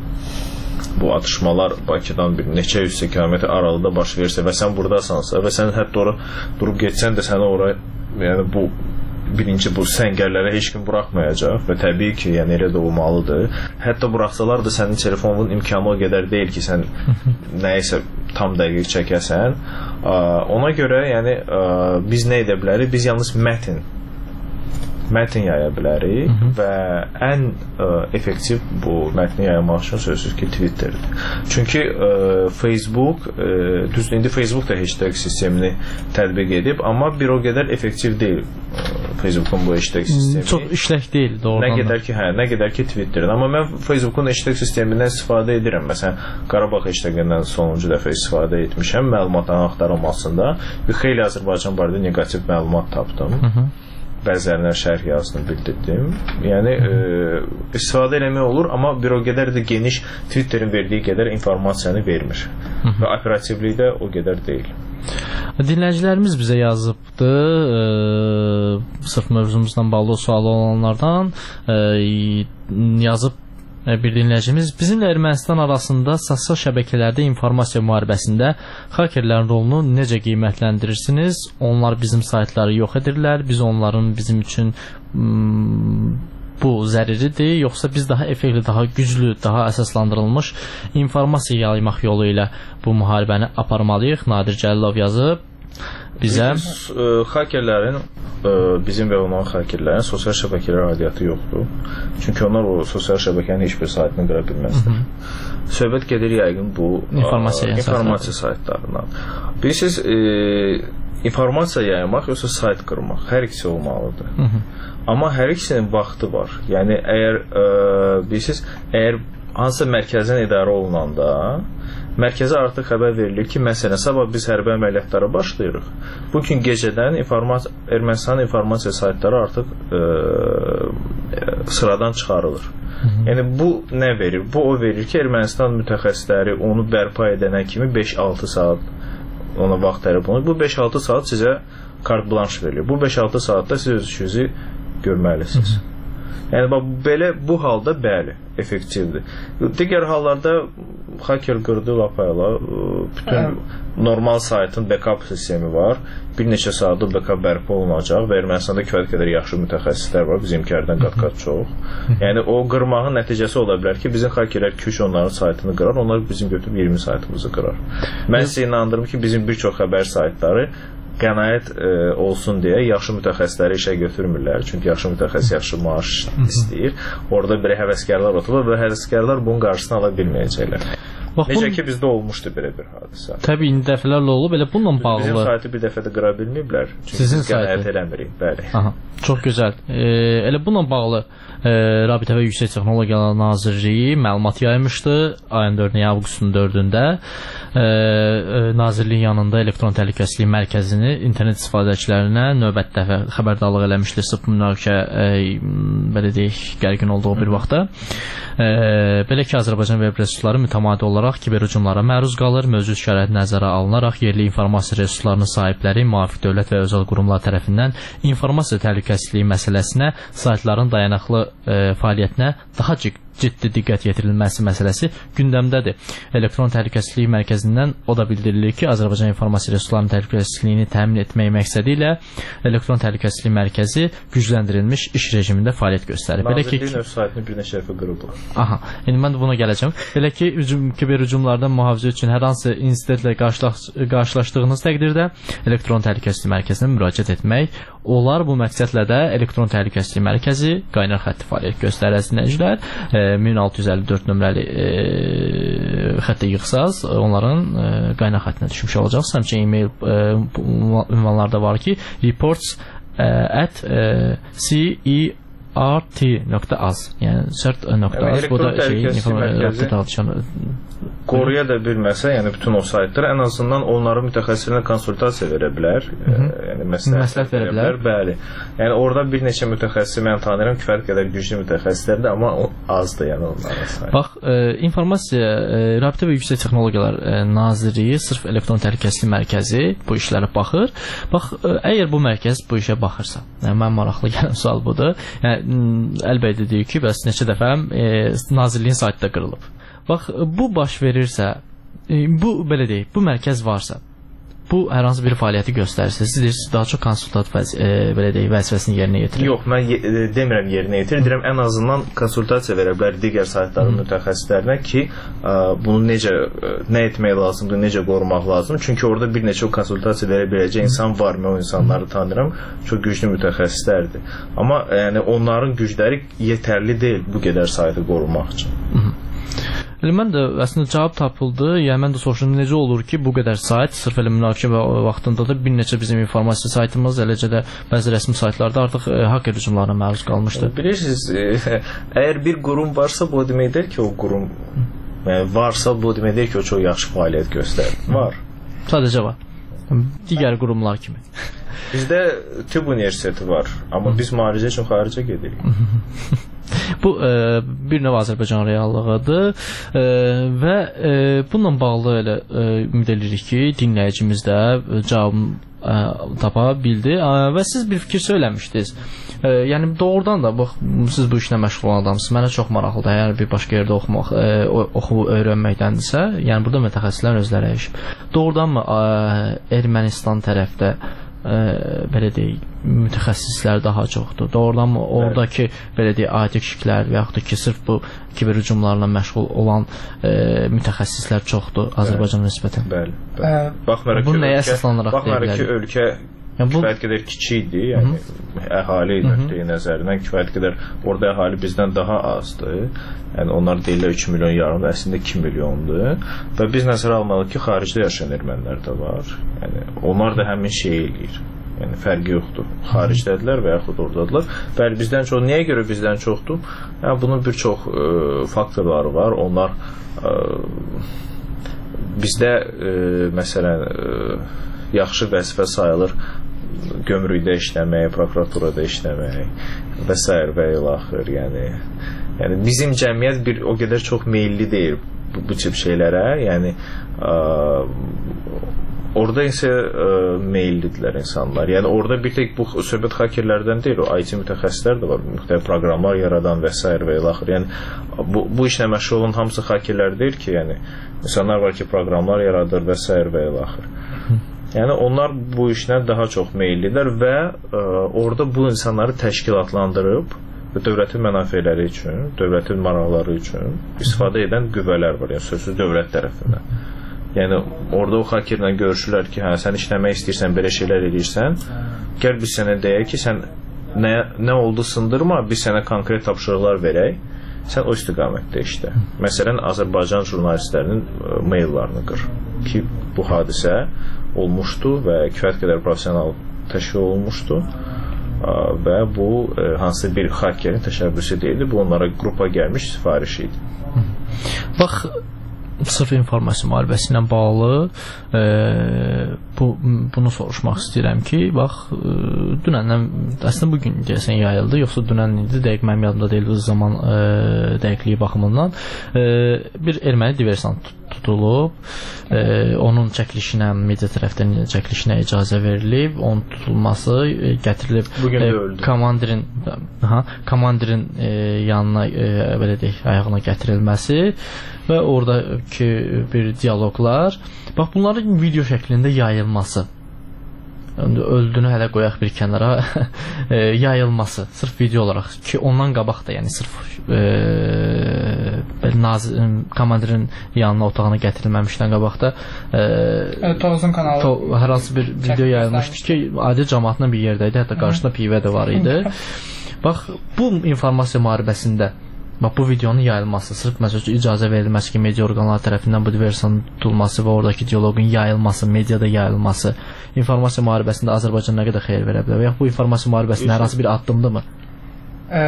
bu atışmalar Bakıdan bir neçə yüz kilometr aralıda baş verirsə və sən buradasansa və sən hətta ora durub getsən də səni oraya, yəni bu birinci bu səngərlərə heç kim buraxmayacaq və təbii ki, yəni elə də olmalıdır. Hətta buraxsalar da sənin telefonun imkanı o qədər deyil ki, sən nəyisə tam dəqiq çəkəsən. Ona görə, yəni biz nə edə bilərik? Biz yalnız mətn mətn yaya bilərik Hı -hı. və ən ə, effektiv bu mətni yaymaq üçün sözsüz ki, Twitterdir. Çünki ə, Facebook, ə, düzdür, indi Facebook da hashtag sistemini tətbiq edib, amma bir o qədər effektiv deyil Facebook'un bu hashtag sistemi. Çox işlək deyil, doğrudan. Nə qədər ki, hə, nə qədər ki Twitter'dir. Amma mən Facebook'un hashtag sistemindən istifadə edirəm. Məsələn, Qarabağ hashtagindən sonuncu dəfə istifadə etmişəm məlumatların axtarılmasında və xeyli Azərbaycan barədə negativ məlumat tapdım. Hı -hı. Bəzilərinə şərh yazdım, bildirdim. Yəni e, istifadə eləmək olur, amma bir o qədər də geniş Twitter'in verdiyi qədər informasiyanı vermir. Hı -hı. Və operativlikdə o qədər deyil. Dinləyicilərimiz bizə yazıbdı, e, sırf mövzumuzdan bağlı sualı olanlardan e, yazıb bir dinləyicimiz, bizimlə Ermənistan arasında sosial şəbəkələrdə informasiya müharibəsində hakerlərin rolunu necə qiymətləndirirsiniz? Onlar bizim saytları yox edirlər, biz onların bizim üçün mm, bu zəruridir, yoxsa biz daha effektiv, daha güclü, daha əsaslandırılmış informasiya yaymaq yolu ilə bu müharibəni aparmalıyıq? Nadir Cəlilov yazıb bizə. Biz, e, hakerlərin, e, bizim və onların hakerlərin sosial şəbəkələr aidiyyatı yoxdur. Çünki onlar o sosial şəbəkənin heç bir saytını qıra bilməzdir. Hı -hı. Söhbət gedir yəqin bu informasiya, a, informasiya saytlarından. Bilirsiniz, e, informasiya yaymaq yoxsa sayt qırmaq, hər ikisi olmalıdır. Hı -hı. Amma hər ikisinin vaxtı var. Yəni, əgər e, bilirsiniz, əgər hansısa mərkəzdən idarə olunanda mərkəzə artıq xəbər verilir ki, məsələn, sabah biz hərbi əməliyyatlara başlayırıq. Bugün gecədən informasiya, Ermənistanın informasiya saytları artıq e, sıradan çıxarılır. Hı -hı. Yəni, bu nə verir? Bu o verir ki, Ermənistan mütəxəssisləri onu bərpa edənə kimi beş altı saat ona vaxt tələb olunur. Bu beş altı saat sizə kart blanş verilir. Bu beş altı saatda siz öz işinizi görməlisiniz. Hı -hı. Yəni bax belə bu halda bəli, effektivdir. Digər hallarda hacker qırdı lapayla bütün Hə. normal saytın backup sistemi var. Bir neçə saatda backup bərpa olunacaq və Ermənistanda kifayət qədər yaxşı mütəxəssislər var, bizimkilərdən qat-qat çox. Yəni o qırmağın nəticəsi ola bilər ki, bizim hackerlər iki üç onların saytını qırar, onlar bizim götürüb iyirmi saytımızı qırar. Mən sizə inandırım ki, bizim bir çox xəbər saytları qənaət e, olsun deyə yaxşı mütəxəssisləri işə götürmürlər. Çünki yaxşı mütəxəssis yaxşı maaş istəyir. Orada bir həvəskarlar oturur və həvəskarlar bunun qarşısını ala bilməyəcəklər. Bax, Necə bu... ki, bizdə olmuşdu belə bir hadisə. Təbii, indi dəfələrlə olub, elə bununla bağlı. Bizim saytı bir dəfə də qıra bilməyiblər. Çünki Sizin biz qənaət eləmirik, bəli. Aha, çox gözəl. E, elə bununla bağlı e, Rabitə və Yüksək Texnologiyalar Nazirliyi məlumat yaymışdı ayın dördündə, avqustun dördündə. E, e, Nazirliyin yanında elektron təhlükəsizlik mərkəzini internet istifadəçilərinə növbəti dəfə xəbərdarlıq eləmişdi. Sırf münaqişə e, belə deyək, gərgin olduğu bir vaxtda. E, belə ki, Azərbaycan veb resursları mütəmadi olaraq kiber hücumlara məruz qalır. Mövcud şərait nəzərə alınaraq yerli informasiya resurslarının sahibləri müvafiq dövlət və özəl qurumlar tərəfindən informasiya təhlükəsizliyi məsələsinə, saytların dayanıqlı e, fəaliyyətinə daha ciddi diqqət yetirilməsi məsələsi gündəmdədir. Elektron təhlükəsizlik mərkəzindən o da bildirilir ki, Azərbaycan informasiya resurslarının təhlükəsizliyini təmin etmək məqsədi ilə elektron təhlükəsizlik mərkəzi gücləndirilmiş iş rejimində fəaliyyət göstərir. Nazirliyin öz saytını bir neçə dəfə qırıblar. Aha, indi mən də buna gələcəm. Belə ki, hücum, kiber hücumlardan mühafizə üçün hər hansı insidentlə qarşılaş, qarşılaşdığınız təqdirdə elektron təhlükəsizlik mərkəzinə müraciət etmək olar. Bu məqsədlə də elektron təhlükəsizlik mərkəzi qaynar xətti fəaliyyət göstərər dinləyicilər. E, min altı yüz əlli dörd nömrəli e, xəttə yığsaz, onların e, qaynar xəttinə düşmüş olacaqsınız. Həmçinin e-mail e, ünvanlarda var ki, reports e, at e, c e r t nöqtə az, yəni cert nöqtə az. Bu da şey, informasiya qoruya da bilməsə, yəni bütün o saytlar ən azından onların mütəxəssislərinə konsultasiya verə bilər, Hı -hı. yəni məsləhət, məsləhət verə bilər. Bəli. Yəni orada bir neçə mütəxəssisi mən tanıyıram, kifayət qədər güclü mütəxəssislərdir, amma o azdır, yəni onların sayı. Bax, e, informasiya e, Rabitə və Yüksək Texnologiyalar e, Nazirliyi sırf elektron təhlükəsizlik mərkəzi bu işlərə baxır. Bax, e, əgər bu mərkəz bu işə baxırsa, yəni mən maraqlı gələn sual budur. Yəni əlbəttə deyir ki, bəs neçə dəfə e, Nazirliyin saytı da qırılıb. Bax, bu baş verirsə, e, bu belə deyək, bu mərkəz varsa, bu hər hansı bir fəaliyyəti göstərirsə, siz deyirsiniz daha çox konsultat vəz e, belə deyək, vəzifəsini yerinə yetirir. Yox, mən ye demirəm yerinə yetirir, deyirəm ən azından konsultasiya verə bilər digər saytların Hı. mütəxəssislərinə ki, ə, bunu necə, nə etmək lazımdır, necə qorumaq lazımdır. Çünki orada bir neçə konsultasiya verə biləcək insan var, mən o insanları tanıyıram, çox güclü mütəxəssislərdir. Amma yəni onların gücləri yetərli deyil bu qədər saytı qorumaq üçün. Hı. Elə mən də əslində cavab tapıldı. Yəni mən də soruşdum necə olur ki, bu qədər sayt sırf elə münaqişə vaxtında da bir neçə bizim informasiya saytımız, eləcə də bəzi rəsmi saytlarda artıq e, hacker hücumlarına məruz qalmışdı. Bilirsiniz, e, əgər bir qurum varsa, bu deməkdir ki, o qurum yəni varsa, bu deməkdir ki, o çox yaxşı fəaliyyət göstərir. Var. Sadəcə var. Digər qurumlar kimi. Bizdə Tibb Universiteti var, amma biz müalicə üçün xaricə gedirik. Bu e, bir növ Azərbaycan reallığıdır e, və e, bununla bağlı elə e, ümid edirik ki, dinləyicimiz də cavabını e, tapa bildi e, və siz bir fikir söyləmişdiniz. E, yəni doğrudan da bax, siz bu işlə məşğul olan adamsınız. Mənə çox maraqlıdır. Yəni bir başqa yerdə oxumaq, e, oxu öyrənməkdəndirsə, yəni burada mütəxəssislər özləri işi. Doğrudanmı e, Ermənistan tərəfdə Ə, belə deyək, mütəxəssislər daha çoxdur. Doğrudanmı oradakı belə deyək, adi kişilər və yaxud da ki, sırf bu kiber hücumlarla məşğul olan ə, mütəxəssislər çoxdur Azərbaycan nisbətən? Bəli, bəli. Baxmayaraq ki, nəyə əsaslanaraq baxmayaraq ki, ölkə yəni bu... kifayət qədər kiçikdir, yəni Hı -hı. əhali nöqteyi nəzərindən kifayət qədər, orada əhali bizdən daha azdır. Yəni onlar deyirlər üç milyon yarım, əslində iki milyondur. Və biz nəzərə almalıyıq ki, xaricdə yaşayan ermənilər də var. Yəni onlar da həmin şey eləyir. Yəni fərqi yoxdur. Xaricdədirlər və yaxud oradadılar. Bəli, bizdən çox, niyə görə bizdən çoxdur? Yəni bunun bir çox ə, faktorları var. Onlar ə, bizdə ə, məsələn ə, yaxşı vəzifə sayılır gömrükdə işləmək, prokuraturada işləmək və s. və ilaxır. Yəni, yəni bizim cəmiyyət bir o qədər çox meyilli deyil bu, bu tip şeylərə. Yəni ə, orada isə ə, meyillidirlər insanlar. Yəni orada bir tek bu söhbət hakerlərdən deyil, o I T mütəxəssislər də var, müxtəlif proqramlar yaradan və s. və ilaxır. Yəni bu, bu işlə məşğul olan hamısı hakerlər deyil ki, yəni insanlar var ki, proqramlar yaradır və s. və ilaxır. Yəni onlar bu işlə daha çox meyillidirlər və ə, orada bu insanları təşkilatlandırıb və dövlətin mənafeləri üçün, dövlətin maraqları üçün istifadə edən qüvvələr var, yəni sözsüz dövlət tərəfindən. Yəni orada o hakerlə görüşürlər ki, hə, sən işləmək istəyirsən, belə şeylər edirsən, gəl biz sənə deyək ki, sən nə, nə oldu sındırma, biz sənə konkret tapşırıqlar verək, sən o istiqamətdə işlə. Məsələn, Azərbaycan jurnalistlərinin maillarını qır ki, bu hadisə olmuşdu və kifayət qədər professional təşkil olunmuşdu və bu hansısa bir hakerin təşəbbüsü deyildi, bu onlara qrupa gəlmiş sifariş idi. Bax, sırf informasiya müharibəsi ilə bağlı e, bu, bunu soruşmaq istəyirəm ki, bax, e, dünəndən, əslində bugün deyəsən yayıldı, yoxsa dünən idi, dəqiq mənim yadımda deyil, o zaman e, dəqiqliyi baxımından e, bir erməni diversant tutulub, e, onun çəkilişinə, media tərəfdən çəkilişinə icazə verilib, onun tutulması e, gətirilib e, komandirin aha, komandirin e, yanına e, belə deyək, ayağına gətirilməsi və oradakı bir dialoqlar, bax bunların video şəklində yayılması, öldüyünü hələ qoyaq bir kənara, e, yayılması, sırf video olaraq ki, ondan qabaq da, yəni sırf e, nazir, komandirin yanına, otağına gətirilməmişdən qabaq da e, Tovuzun kanalı to, hər hansı bir video yayılmışdı ki, adi cəmaatla bir yerdəydi, hətta qarşısında pivə də var idi. Bax, bu informasiya müharibəsində bax, bu videonun yayılması, sırf məsəl üçün icazə verilməsi ki, media orqanları tərəfindən bu diversanın tutulması və oradakı dialoqun yayılması, mediada yayılması informasiya müharibəsində Azərbaycan nə qədər xeyir verə bilər və yaxud bu informasiya müharibəsində hər hansı bir addımdırmı? E,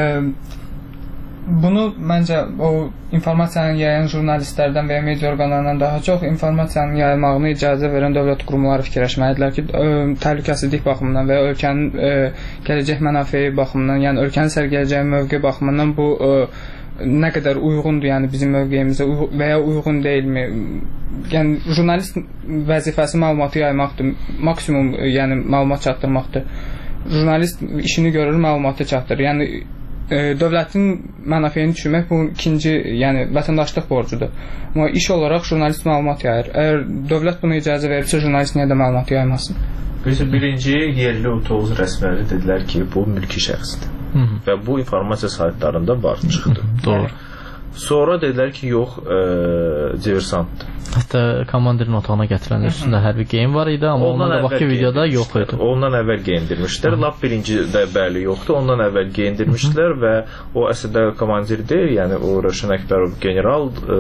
bunu məncə o informasiyanı yayan jurnalistlərdən və ya media orqanlarından daha çox informasiyanın yayılmağını icazə verən dövlət qurumları fikirləşməlidirlər ki, ə, təhlükəsizlik baxımından və ya ölkənin ə, gələcək mənafeyi baxımından, yəni ölkənin sərgiləcəyi mövqe baxımından bu ə, nə qədər uyğundur, yəni bizim mövqeyimizə və ya uyğun deyilmi? Yəni jurnalist vəzifəsi məlumatı yaymaqdır, maksimum yəni məlumat çatdırmaqdır. Jurnalist işini görür, məlumatı çatdırır. Yəni e, dövlətin mənafeyini düşürmək bu ikinci, yəni vətəndaşlıq borcudur. Amma iş olaraq jurnalist məlumat yayır. Əgər dövlət buna icazə verirsə, jurnalist niyə də məlumat yaymasın? Birinci yerli Tovuz rəsmiləri dedilər ki, bu mülki şəxsdir. Hı -hı. Və bu informasiya saytlarında var, çıxdı. Doğru. Sonra dedilər ki, yox, e, diversantdır. Hətta komandirin otağına gətirəndə üstündə hərbi geyim var idi, amma ondan, ondan qabaqki videoda yox idi. Ondan əvvəl geyindirmişdilər. Lap birincidə bəli yoxdur. Ondan əvvəl geyindirmişdilər və o əslində komandir deyil, yəni o Rövşən Əkbərov general e,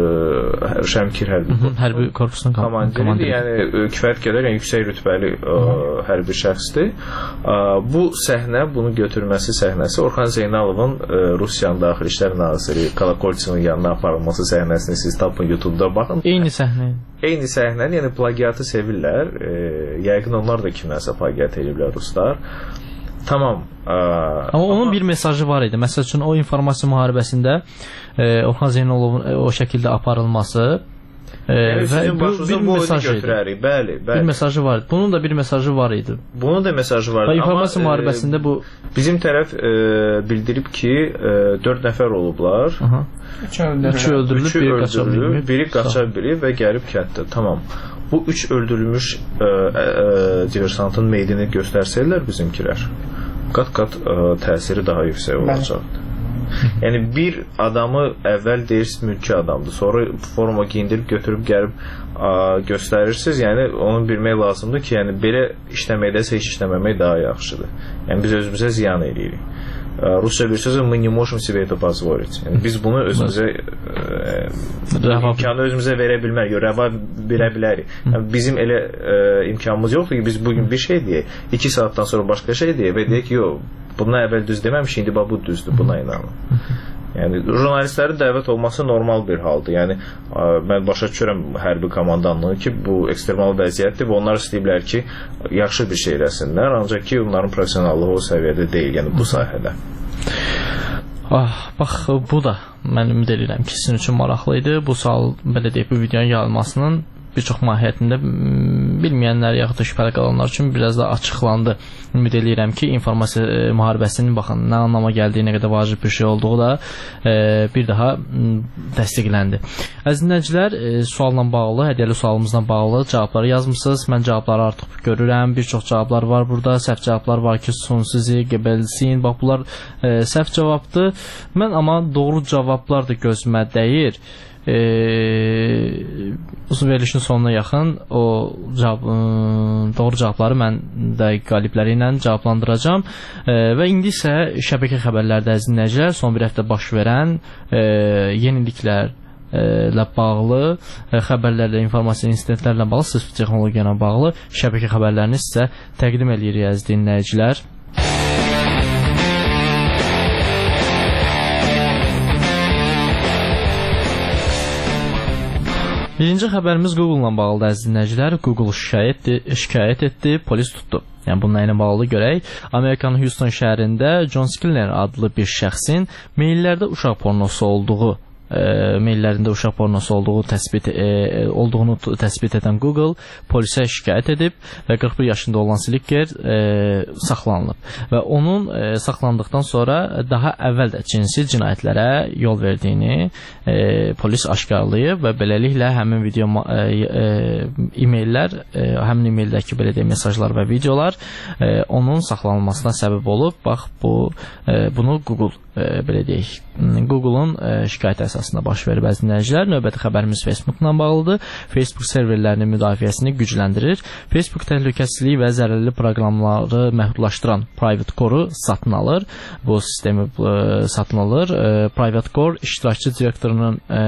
Şəmkir hərbi, hərbi korpusunun komandiri, komandiri. Yəni kifayət qədər yəni, yüksək rütbəli e, hərbi şəxsdir. E, bu səhnə, bunu götürməsi səhnəsi Orxan Zeynalovun e, Rusiyanın Daxili İşlər naziri Kolokoltsevin yanına aparılması səhnəsini siz tapın YouTube-da baxın. Eyni səhnə. Eyni səhnə, yəni plagiatı sevirlər. E, yəqin onlar da kimlərsə plagiat ediblər ruslar. Tamam. E, amma onun amma bir mesajı var idi. Məsəl üçün o informasiya müharibəsində e, Orxan Zeynalovun e, o şəkildə aparılması e, yəni, və bu bir mesajı idi. Bəli, bəli. Bir mesajı var idi. Bunun da bir mesajı var idi. Bunun da mesajı var idi. İnformasiya müharibəsində e, bu bizim tərəf e, bildirib ki, e, dörd nəfər olublar. Aha. Üç öldürülüb, üç öldürülüb, üçü biri öldürülüb, biri qaça bilib və gəlib kənddə. Tamam. Bu üç öldürülmüş e, e, diversantın meydini göstərsələr bizimkilər, qat-qat e, təsiri daha yüksək olacaqdır. Yəni bir adamı əvvəl deyirsiniz mülki adamdır, sonra forma giyindirib götürüb gəlib ə, göstərirsiniz. Yəni onu bilmək lazımdır ki, yəni belə işləməkdəsə heç işləməmək daha yaxşıdır. Yəni biz özümüzə ziyan edirik. Rusça bir sözü мы не можем себе это позволить. Yəni biz bunu özümüzə ə, imkanı özümüzə verə bilmərik, rəva bilə bilərik. Yəni bizim elə ə, imkanımız yoxdur ki, biz bugün bir şey deyək, iki saatdan sonra başqa şey deyək və deyək ki, yox, bundan əvvəl düz deməmiş, indi bu düzdür, buna inanın. Yəni jurnalistlərin dəvət olması normal bir haldır. Yəni ə, mən başa düşürəm hərbi komandanlığı ki, bu ekstremal vəziyyətdir və onlar istəyiblər ki, yaxşı bir şey eləsinlər, ancaq ki, onların professionallığı o səviyyədə deyil, yəni bu sahədə. Ah, bax, bu da mən ümid edirəm ki, sizin üçün maraqlı idi. Bu sual, belə deyək, bu videonun yayılmasının bir çox mahiyyətində bilməyənlər yaxud da şübhəli qalanlar üçün biraz da açıqlandı. Ümid edirəm ki, informasiya müharibəsinin baxın nə anlama gəldiyi, nə qədər vacib bir şey olduğu da e, bir daha təsdiqləndi. Əziz dinləyicilər, e, sualla bağlı, hədiyyəli sualımızla bağlı cavabları yazmısınız. Mən cavabları artıq görürəm. Bir çox cavablar var burada. Səhv cavablar var ki, sonsuzi, gebelsin. Bax, bunlar e, səhv cavabdır. Mən amma doğru cavablar da gözümə dəyir. E, uzun verilişin sonuna yaxın o cavab, e, doğru cavabları mən də qalibləri ilə cavablandıracağam e, və indi isə şəbəkə xəbərlərdə əziz dinləyicilər son bir həftə baş verən e, yeniliklər ilə bağlı e, xəbərlərlə, informasiya insidentlərlə bağlı, sırf texnologiya ilə bağlı şəbəkə xəbərlərini sizə təqdim edirik əziz dinləyicilər. Birinci xəbərimiz Google-la bağlıdır əziz dinləyicilər. Google şikayət, şikayət etdi, polis tutdu. Yəni bununla ilə bağlı görək. Amerikanın Houston şəhərində John Skinner adlı bir şəxsin maillərdə uşaq pornosu olduğu E, maillərində uşaq pornosu olduğu təsbit e, olduğunu təsbit edən Google polisə şikayət edib və qırx bir yaşında olan Slicker e, saxlanılıb və onun e, saxlandıqdan sonra daha əvvəl də cinsi cinayətlərə yol verdiyini e, polis aşkarlayıb və beləliklə həmin video e, e, e-maillər, e, həmin e-maildəki belə deyək mesajlar və videolar e, onun saxlanılmasına səbəb olub. Bax bu e, bunu Google e, belə deyək Google-un e, şikayət əsasında baş verib əziz dinləyicilər. Növbəti xəbərimiz Facebook-la bağlıdır. Facebook serverlərinin müdafiəsini gücləndirir. Facebook təhlükəsizliyi və zərərli proqramları məhdudlaşdıran Private Core-u satın alır. Bu sistemi e, satın alır. E, Private Core iştirakçı direktorunun e,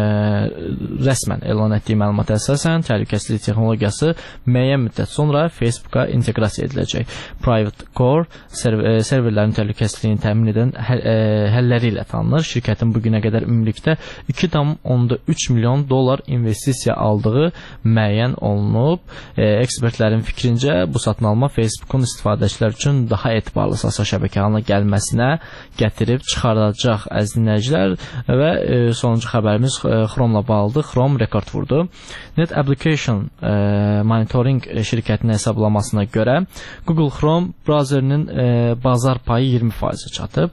rəsmən elan etdiyi məlumata əsasən təhlükəsizlik texnologiyası müəyyən müddət sonra Facebooka inteqrasiya ediləcək. Private Core server, e, serverlərin təhlükəsizliyini təmin edən həl, e, həlləri ilə tanınır. Şirkətin bugünə qədər ümumilikdə iki tam onda üç milyon dollar investisiya aldığı müəyyən olunub. E, ekspertlərin fikrincə bu satın alma Facebookun istifadəçilər üçün daha etibarlı sosial şəbəkə halına gəlməsinə gətirib çıxardacaq əziz dinləyicilər və e, sonuncu xəbərimiz e, Chrome-la bağlıdır. Chrome rekord vurdu. Net Application e, Monitoring şirkətinin hesablamasına görə Google Chrome browserinin e, bazar payı iyirmi faiz çatıb.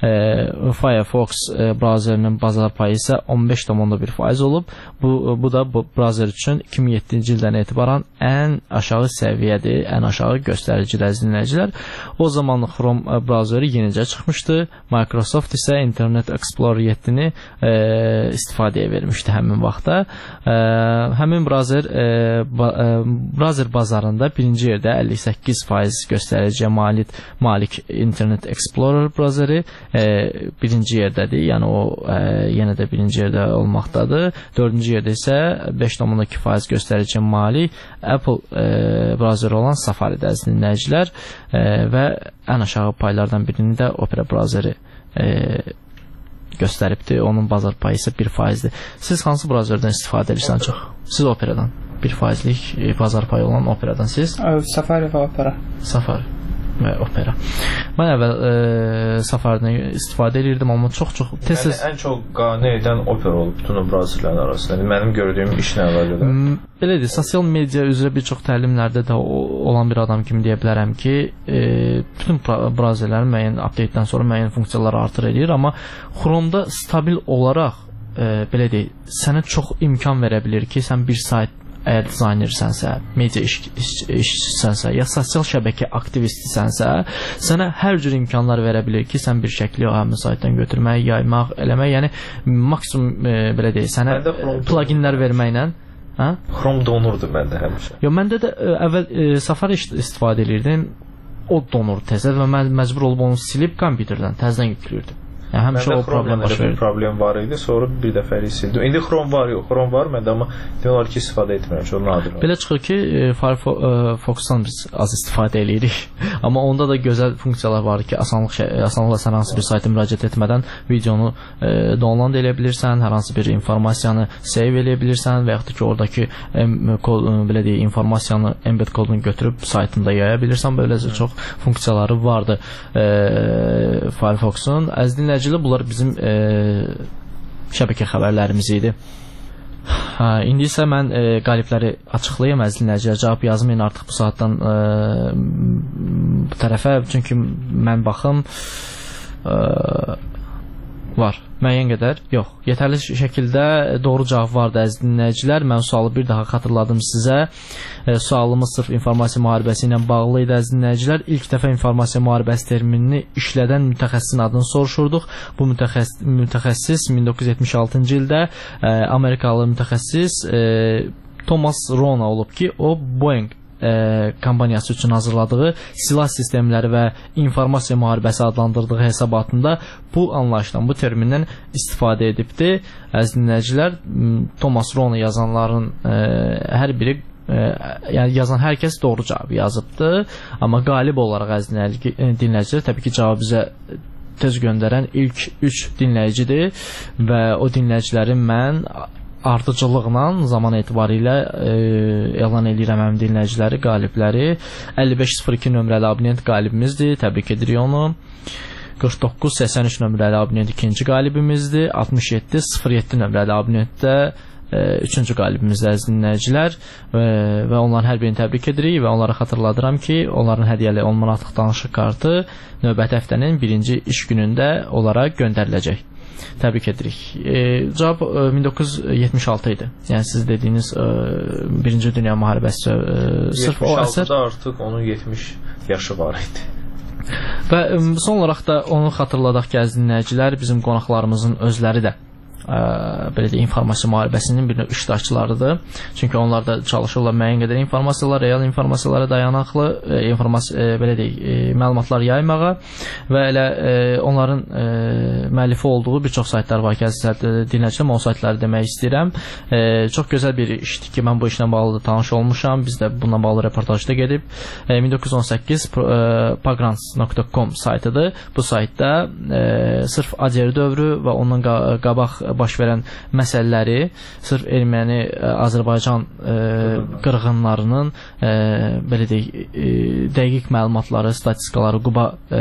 E, Firefox e, browserinin bazar payı isə on beş tam onda bir faiz olub. Bu, bu da bu browser üçün iki min yeddinci ildən etibarən ən aşağı səviyyədir, ən aşağı göstəricidir əziz dinləyicilər. O zaman Chrome browseri yenicə çıxmışdı. Microsoft isə Internet Explorer yeddini e, istifadəyə vermişdi həmin vaxtda. E, həmin browser e, ba, e, browser bazarında birinci yerdə əlli səkkiz faiz göstəriciyə malik, malik Internet Explorer browseri e, birinci yerdədir. Yəni o e, yenə də birinci yerdə olmaqdadır. Dördüncü yerdə isə beş tam onda iki faiz göstərici malik Apple e, browseri olan Safari-də əziz dinləyicilər e, və ən aşağı paylardan birini də Opera browseri e, göstəribdir. Onun bazar payı isə bir faizdir. Siz hansı browserdən istifadə edirsiniz çox? Siz Operadan. bir faizlik e, bazar payı olan Operadan siz? Safari və Opera. Safari və Opera. Mən əvvəl e, Safari-dən istifadə edirdim, amma çox-çox tez-tez... Yəni, ən çox qane edən Opera olub bütün o browserlərin arasında. Yəni, mənim gördüyüm işlə əlaqədar. Belədir, sosial media üzrə bir çox təlimlərdə də olan bir adam kimi deyə bilərəm ki, e, bütün browserlərin müəyyən update-dən sonra müəyyən funksiyaları artır edir, amma Chrome-da stabil olaraq e, belə deyək, sənə çox imkan verə bilir ki, sən bir sayt əgər dizaynersənsə, media iş, iş, işçisənsə, ya sosial şəbəkə aktivistisənsə, sənə hər cür imkanlar verə bilir ki, sən bir şəkli o həmin saytdan götürmək, yaymaq, eləmək, yəni maksimum e, belə deyək, sənə pluginlər verməklə. Hə? Chrome donurdu məndə həmişə. Yo, məndə də ə, əvvəl ə, Safari istifadə edirdim. O donur tezdən və mən məcbur olub onu silib kompüterdən təzədən yükləyirdim. Yəni həmişə o problem baş verir. Problem var idi, sonra bir dəfəlik sildim. İndi Chrome var, yox, Chrome var məndə, amma demək ki, istifadə etmirəm, çox nadir. Belə çıxır ki, Firefox-dan biz az istifadə edirik. Amma onda da gözəl funksiyalar var ki, asanlıq asanlıqla sən hansı bir sayta müraciət etmədən videonu e, download edə bilirsən, hər hansı bir informasiyanı save edə bilirsən və yaxud da ki, oradakı em, kod, belə deyək, informasiyanı embed kodunu götürüb saytında yaya bilirsən. Böyləcə çox funksiyaları vardı e, Firefox-un. Əziz dinləyicilər, bunlar bizim e, şəbəkə xəbərlərimiz idi. Hə, indi isə mən e, qalibləri açıqlayım əziz dinləyicilər. Cavab yazmayın artıq bu saatdan e, bu tərəfə, çünki mən baxım e, var. Müəyyən qədər yox. Yetərli şəkildə doğru cavab vardı əziz dinləyicilər. Mən sualı bir daha xatırladım sizə. E, sualımız sırf informasiya müharibəsi ilə bağlı idi əziz dinləyicilər. İlk dəfə informasiya müharibəsi terminini işlədən mütəxəssisin adını soruşurduq. Bu mütəxəssis, mütəxəssis min doqquz yüz yetmiş altıncı ildə e, Amerikalı mütəxəssis e, Thomas Rona olub ki, o Boeing E, kampaniyası üçün hazırladığı silah sistemləri və informasiya müharibəsi adlandırdığı hesabatında bu anlayışdan, bu termindən istifadə edibdir. Əziz dinləyicilər, Thomas Rona yazanların e, hər biri e, yəni yazan hər kəs doğru cavabı yazıbdır. Amma qalib olaraq əziz dinləyicilər, təbii ki, cavabı bizə tez göndərən ilk üç dinləyicidir və o dinləyicilərin mən ardıcılıqla zaman etibarilə e, elan edirəm həmin dinləyiciləri, qalibləri. əlli beş sıfır iki nömrəli abonent qalibimizdir, təbrik edirik onu. qırx doqquz səksən üç nömrəli abonent ikinci qalibimizdir. altmış yeddi sıfır yeddi nömrəli abonentdə e, üçüncü qalibimizdir əziz dinləyicilər e, və onların hər birini təbrik edirik və onlara xatırladıram ki, onların hədiyyəli on manatlıq danışıq kartı növbəti həftənin birinci iş günündə onlara göndəriləcək. Təbrik edirik. E, cavab e, min doqquz yüz yetmiş altı idi. Yəni siz dediyiniz e, birinci Dünya müharibəsi e, sırf o əsər. yetmiş altıda artıq onun yetmiş yaşı var idi. Və e, son olaraq da onu xatırladaq ki, əziz dinləyicilər, bizim qonaqlarımızın özləri də ə, belə deyək, informasiya müharibəsinin bir növ iştirakçılarıdır. Çünki onlar da çalışırlar müəyyən qədər informasiyalar, real informasiyalara dayanaqlı e, informasiya e, belə deyək, e, məlumatlar yaymağa və elə e, onların e, müəllifi olduğu bir çox saytlar var ki, əziz dinləyicilər, o saytları demək istəyirəm. E, çox gözəl bir işdir ki, mən bu işlə bağlı da tanış olmuşam. Biz də bununla bağlı reportajda gedib. E, min doqquz yüz on səkkiz e, pagrants nöqtə com saytıdır. Bu saytda e, sırf ADR dövrü və ondan qabaq baş verən məsələləri, sırf erməni Azərbaycan e, qırğınlarının e, belə deyək, e, dəqiq məlumatları, statistikaları, Quba e,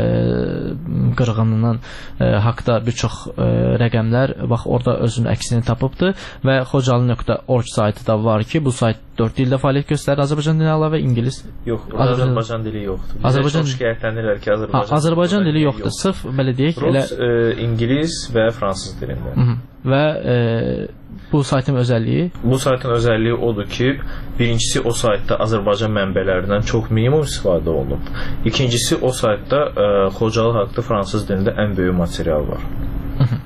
qırğınının e, haqda bir çox e, rəqəmlər bax orada özünün əksini tapıbdır və xocalı nöqtə org saytı da var ki, bu sayt dörd dildə fəaliyyət göstərir. Azərbaycan dili əlavə ingilis. Yox, Azərbaycan dili yoxdur. Azərbaycan çox şikayətlənirlər ki, Azərbaycan, ha, Azərbaycan dili yoxdur. yoxdur. Sırf belə deyək, Rus, elə e, ingilis və fransız dilində. Hı -hı. Və e, bu saytın özəlliyi? Bu saytın özəlliyi odur ki, birincisi o saytda Azərbaycan mənbələrindən çox minimum istifadə olunub. İkincisi o saytda e, Xocalı haqda fransız dilində ən böyük material var. Hı -hı.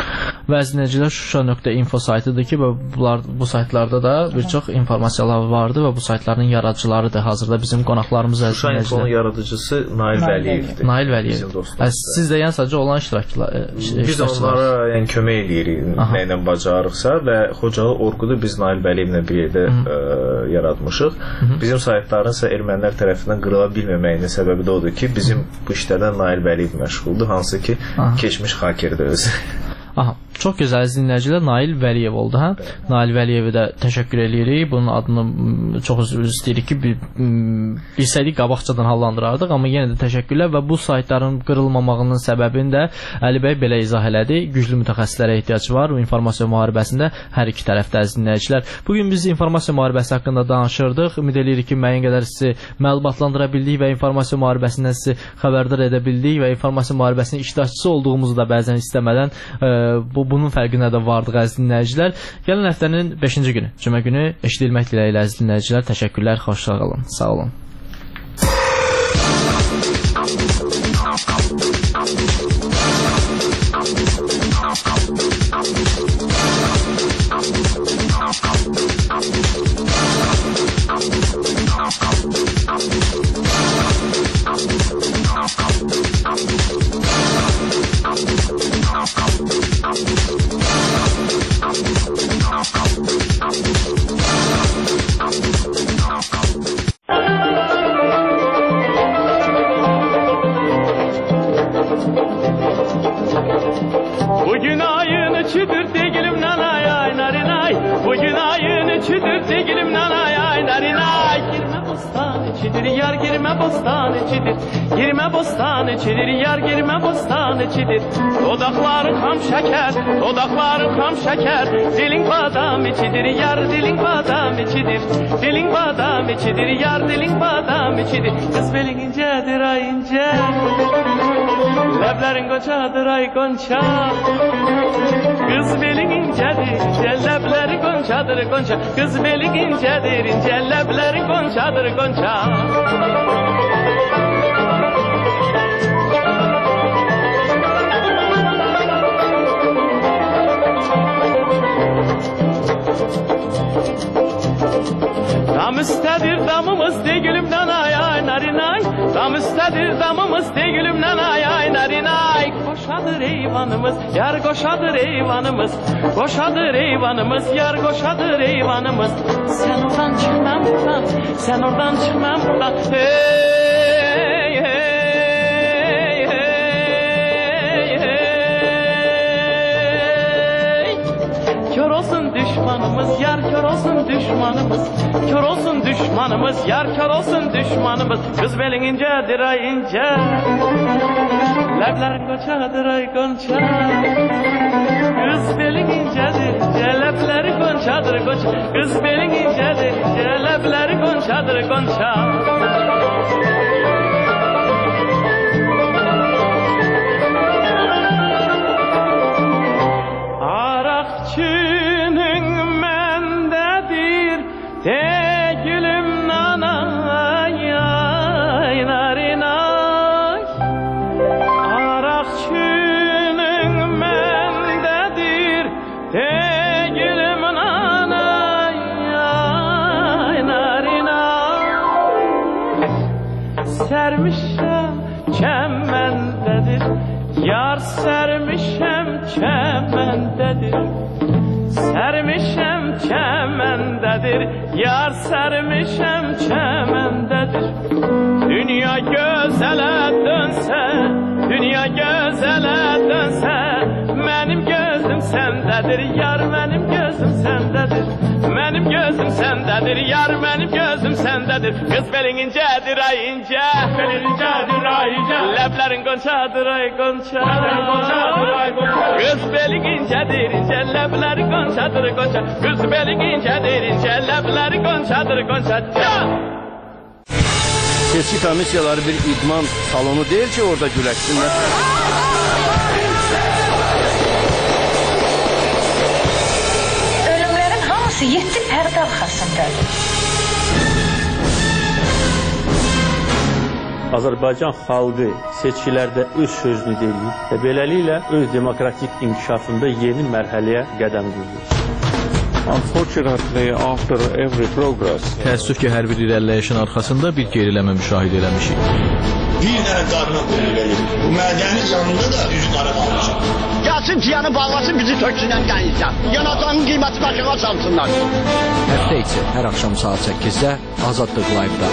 Və əzinəcilər Şuşa nöqtə info saytıdır ki, bunlar, bu saytlarda da bir çox informasiyalar vardı və bu saytların yaradıcılarıdır. Hazırda bizim qonaqlarımız əzinəcilər. Şuşa infonun yaradıcısı Nail Vəliyevdir. Nail Vəliyev. Siz də yəni sadəcə olan iştirakçılar. Biz onlara yəni kömək edirik nə ilə bacarıqsa və Xocalı orqudu biz Nail Vəliyevlə bir yerdə ə, yaratmışıq. Hı -hı. Bizim saytların isə ermənilər tərəfindən qırıla bilməməyinin səbəbi də odur ki, bizim bu işlərdən Nail Vəliyev məşğuldur, hansı ki, Aha. keçmiş hakerdir özü. Aha, çox gözəl dinləyicilər, Nail Vəliyev oldu, hə? Nail Vəliyevə də təşəkkür edirik. Bunun adını çox üzr istəyirik ki, bilsəydik qabaqcadan hallandırardıq, amma yenə də təşəkkürlər və bu saytların qırılmamağının səbəbini də Əli bəy belə izah elədi. Güclü mütəxəssislərə ehtiyac var bu informasiya müharibəsində hər iki tərəfdə əziz dinləyicilər. Bugün biz informasiya müharibəsi haqqında danışırdıq. Ümid edirik ki, müəyyən qədər sizi məlumatlandıra bildik və informasiya müharibəsindən sizi xəbərdar edə bildik və informasiya müharibəsinin iştirakçısı olduğumuzu da bəzən istəmədən e, Bu, bunun fərqinə də vardıq əziz dinləyicilər. Gələn həftənin beşinci günü, cümə günü eşidilmək diləyilə əziz dinləyicilər. Təşəkkürlər, xoşça qalın. Sağ olun. Bugün ayın üçüdür degilim nanay ay narinay. Bugün ayın üçüdür degilim nanay ay narinay. Girme bostan içi içidir, yar girmə bostan içidir. Girmə bostan içidir, yar girmə bostan içidir. Dodaqların xam şəkər, dodaqların xam şəkər. Dilin badam içidir, yar dilin badam içidir. Dilin badam içidir, yar dilin badam içidir. Qız belin incədir, ay incə. Ləblərin qoçadır, ay qonça. Qız belin incədir, incə. Ləbləri qonçadır, qonça. Qız belin incədir, incə. Ləbləri qonçadır, qonça. Dam üstədir damımız deyilümdən ay ay narinay. Dam üstədir damımız deyilümdən ay ay narinay. Qoşadır eyvanımız, yar qoşadır eyvanımız. Qoşadır eyvanımız, yar qoşadır eyvanımız. Sən oradan çıx mən buradan, sən oradan çıx mən buradan. Hey hey hey hey. Kör olsun düşmanımız, yar kör olsun düşmanımız. Kör olsun düşmanımız, yar kör olsun düşmanımız. Qız belin incədir, ay incə. Ləblərin qoçadır, ay qonça. Qız belin incədir, incə. Ləbləri qonçadır, qonça. Qız belin incədir, incə. Ləbləri qonçadır, qonça. Araqçının məndədir, deyilüm nanay, ay narinay. Araqçının məndədir, deyilüm nanay, ay narinay. Sərmişəm çəməndədir, yar sərmişəm çəməndədir. Sərmişəm çəməndədir, yar sərmişəm çəməndədir. Dünya gözələ dönsə, dünya gözələ dönsə, mənim gözüm səndədir, yar mənim gözüm səndədir. Mənim gözüm səndədir, yar mənim gözüm səndədir. Qız belin incədir, ay incə. Belin incədir, ay incə. Ləblərin qonçadır, ay qonça. Ləblərin qonçadır, ay qonça. Qız belin incədir, incə. Ləbləri qonçadır, qonça. Qız belin incədir, incə. Ləbləri qonçadır, qonça. Seçki komissiyaları bir idman salonu deyil ki, orada güləşsinlər. Yedi pərdə arxasındadır. Azərbaycan xalqı seçkilərdə öz sözünü deyir və beləliklə öz demokratik inkişafında yeni mərhələyə qədəm qoyur. Unfortunately, after every progress, təəssüf ki, hər bir irəliləyişin arxasında bir geriləmə müşahidə eləmişik. Bir dənə qarına qoyulur. Bu mədənin yanında da üzü qara qalmışıq. Gəlsin ciyanı bağlasın, bizi töksünən qənizdən. Yanacağının qiyməti başına çalsınlar. Həftə içi hər axşam saat səkkizdə Azadlıq Live-da.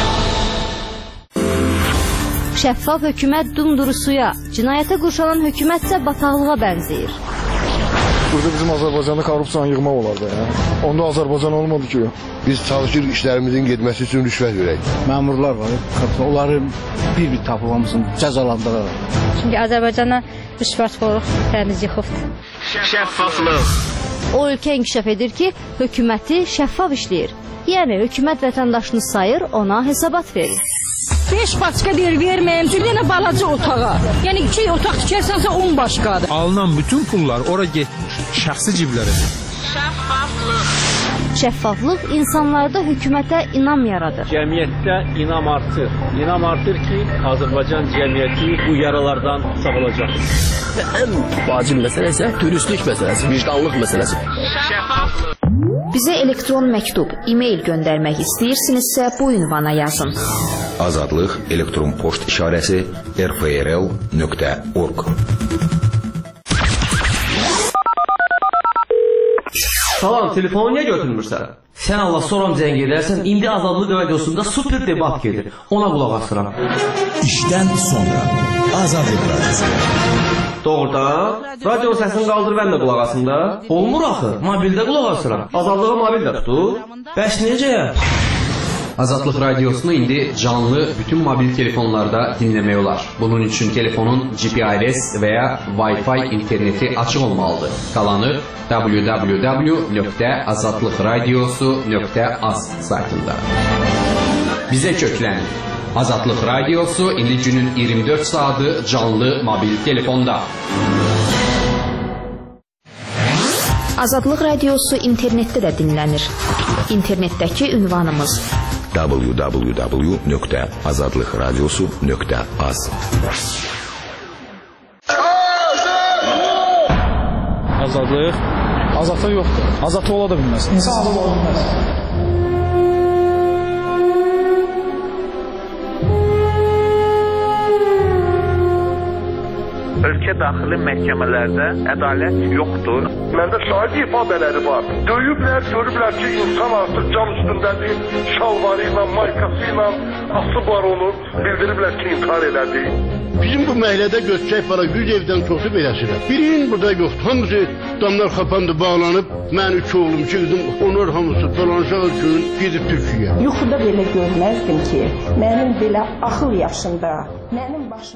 Şəffaf hökumət dumduru suya, cinayətə qurşanan hökumətsə bataqlığa bənzəyir. Burada bizim Azərbaycanda korrupsiyanı yığmaq olardı. Ya. Onda Azərbaycan olmadı ki. Biz çalışır işlərimizin getməsi üçün rüşvət verək. Məmurlar var, onları bir-bir tapılmasın, cəzalandıraraq. Çünki Azərbaycana rüşvətxorluq təmiz yıxıbdır. Şəffaflıq. O ölkə inkişaf edir ki, hökuməti şəffaf işləyir. Yəni, hökumət vətəndaşını sayır, ona hesabat verir. beş başqa bir verməyəm, çünki yenə balaca otağa. Yəni, iki otaq tikərsənsə on başqadır. Alınan bütün pullar ora getmiş, şəxsi ciblərə. Şəffaflıq. Şəffaflıq insanlarda hökumətə inam yaradır. Cəmiyyətdə inam artır. İnam artır ki, Azərbaycan cəmiyyəti bu yaralardan sağolacaq. Və ən vacib məsələ isə dürüstlük məsələsi, vicdanlıq məsələsi. Şəffaflıq. Bizə elektron məktub, e-mail göndərmək istəyirsinizsə bu ünvana yazın. Azadlıq elektron poçt işarəsi r f r l nöqtə org. Salam, telefonu niyə götürmürsən? Sən Allah soram zəng edərsən, indi Azadlıq radiosunda super debat gedir. Ona qulaq asıram. İşdən sonra Azadlıq radiosu. Doğrudan, radio səsini qaldır mən də qulaq asım da. Olmur axı, mobildə qulaq asıram. Azadlığa mobil də tutur. Bəs necə? Azadlıq Radiosunu indi canlı bütün mobil telefonlarda dinləmək olar. Bunun üçün telefonun G P R S və ya Wi-Fi interneti açıq olmalıdır. Qalanı w w w nöqtə azadlıqradiosu nöqtə az saytında. Bizə köklənin. Azadlıq Radiosu indi günün iyirmi dörd saatı canlı mobil telefonda. Azadlıq Radiosu internetdə də dinlənir. İnternetdəki ünvanımız w w w nöqtə azadlıqradiosu nöqtə az. Azadlıq? Azadlıq yoxdur. Azadlıq ola da bilməz. İnsan azad ola bilməz. Ölkə daxili məhkəmələrdə ədalət yoxdur. Məndə şahid ifadələri var. Döyüblər, görüblər ki, insan artıq can üstündədir, şalvarı ilə, maykası ilə asıb var onu, bildiriblər ki, intihar elədi. Bizim bu məhəllədə götürək bala yüz evdən çoxu beləsirə. Birinin burada yoxdur. Hamısı damlar xapandı, bağlanıb. Mən üç oğlum, iki qızım, onlar hamısı dolanışaq üçün gedib Türkiyə. Yuxuda belə görməzdim ki, mənim belə axıl yaşında, mənim başım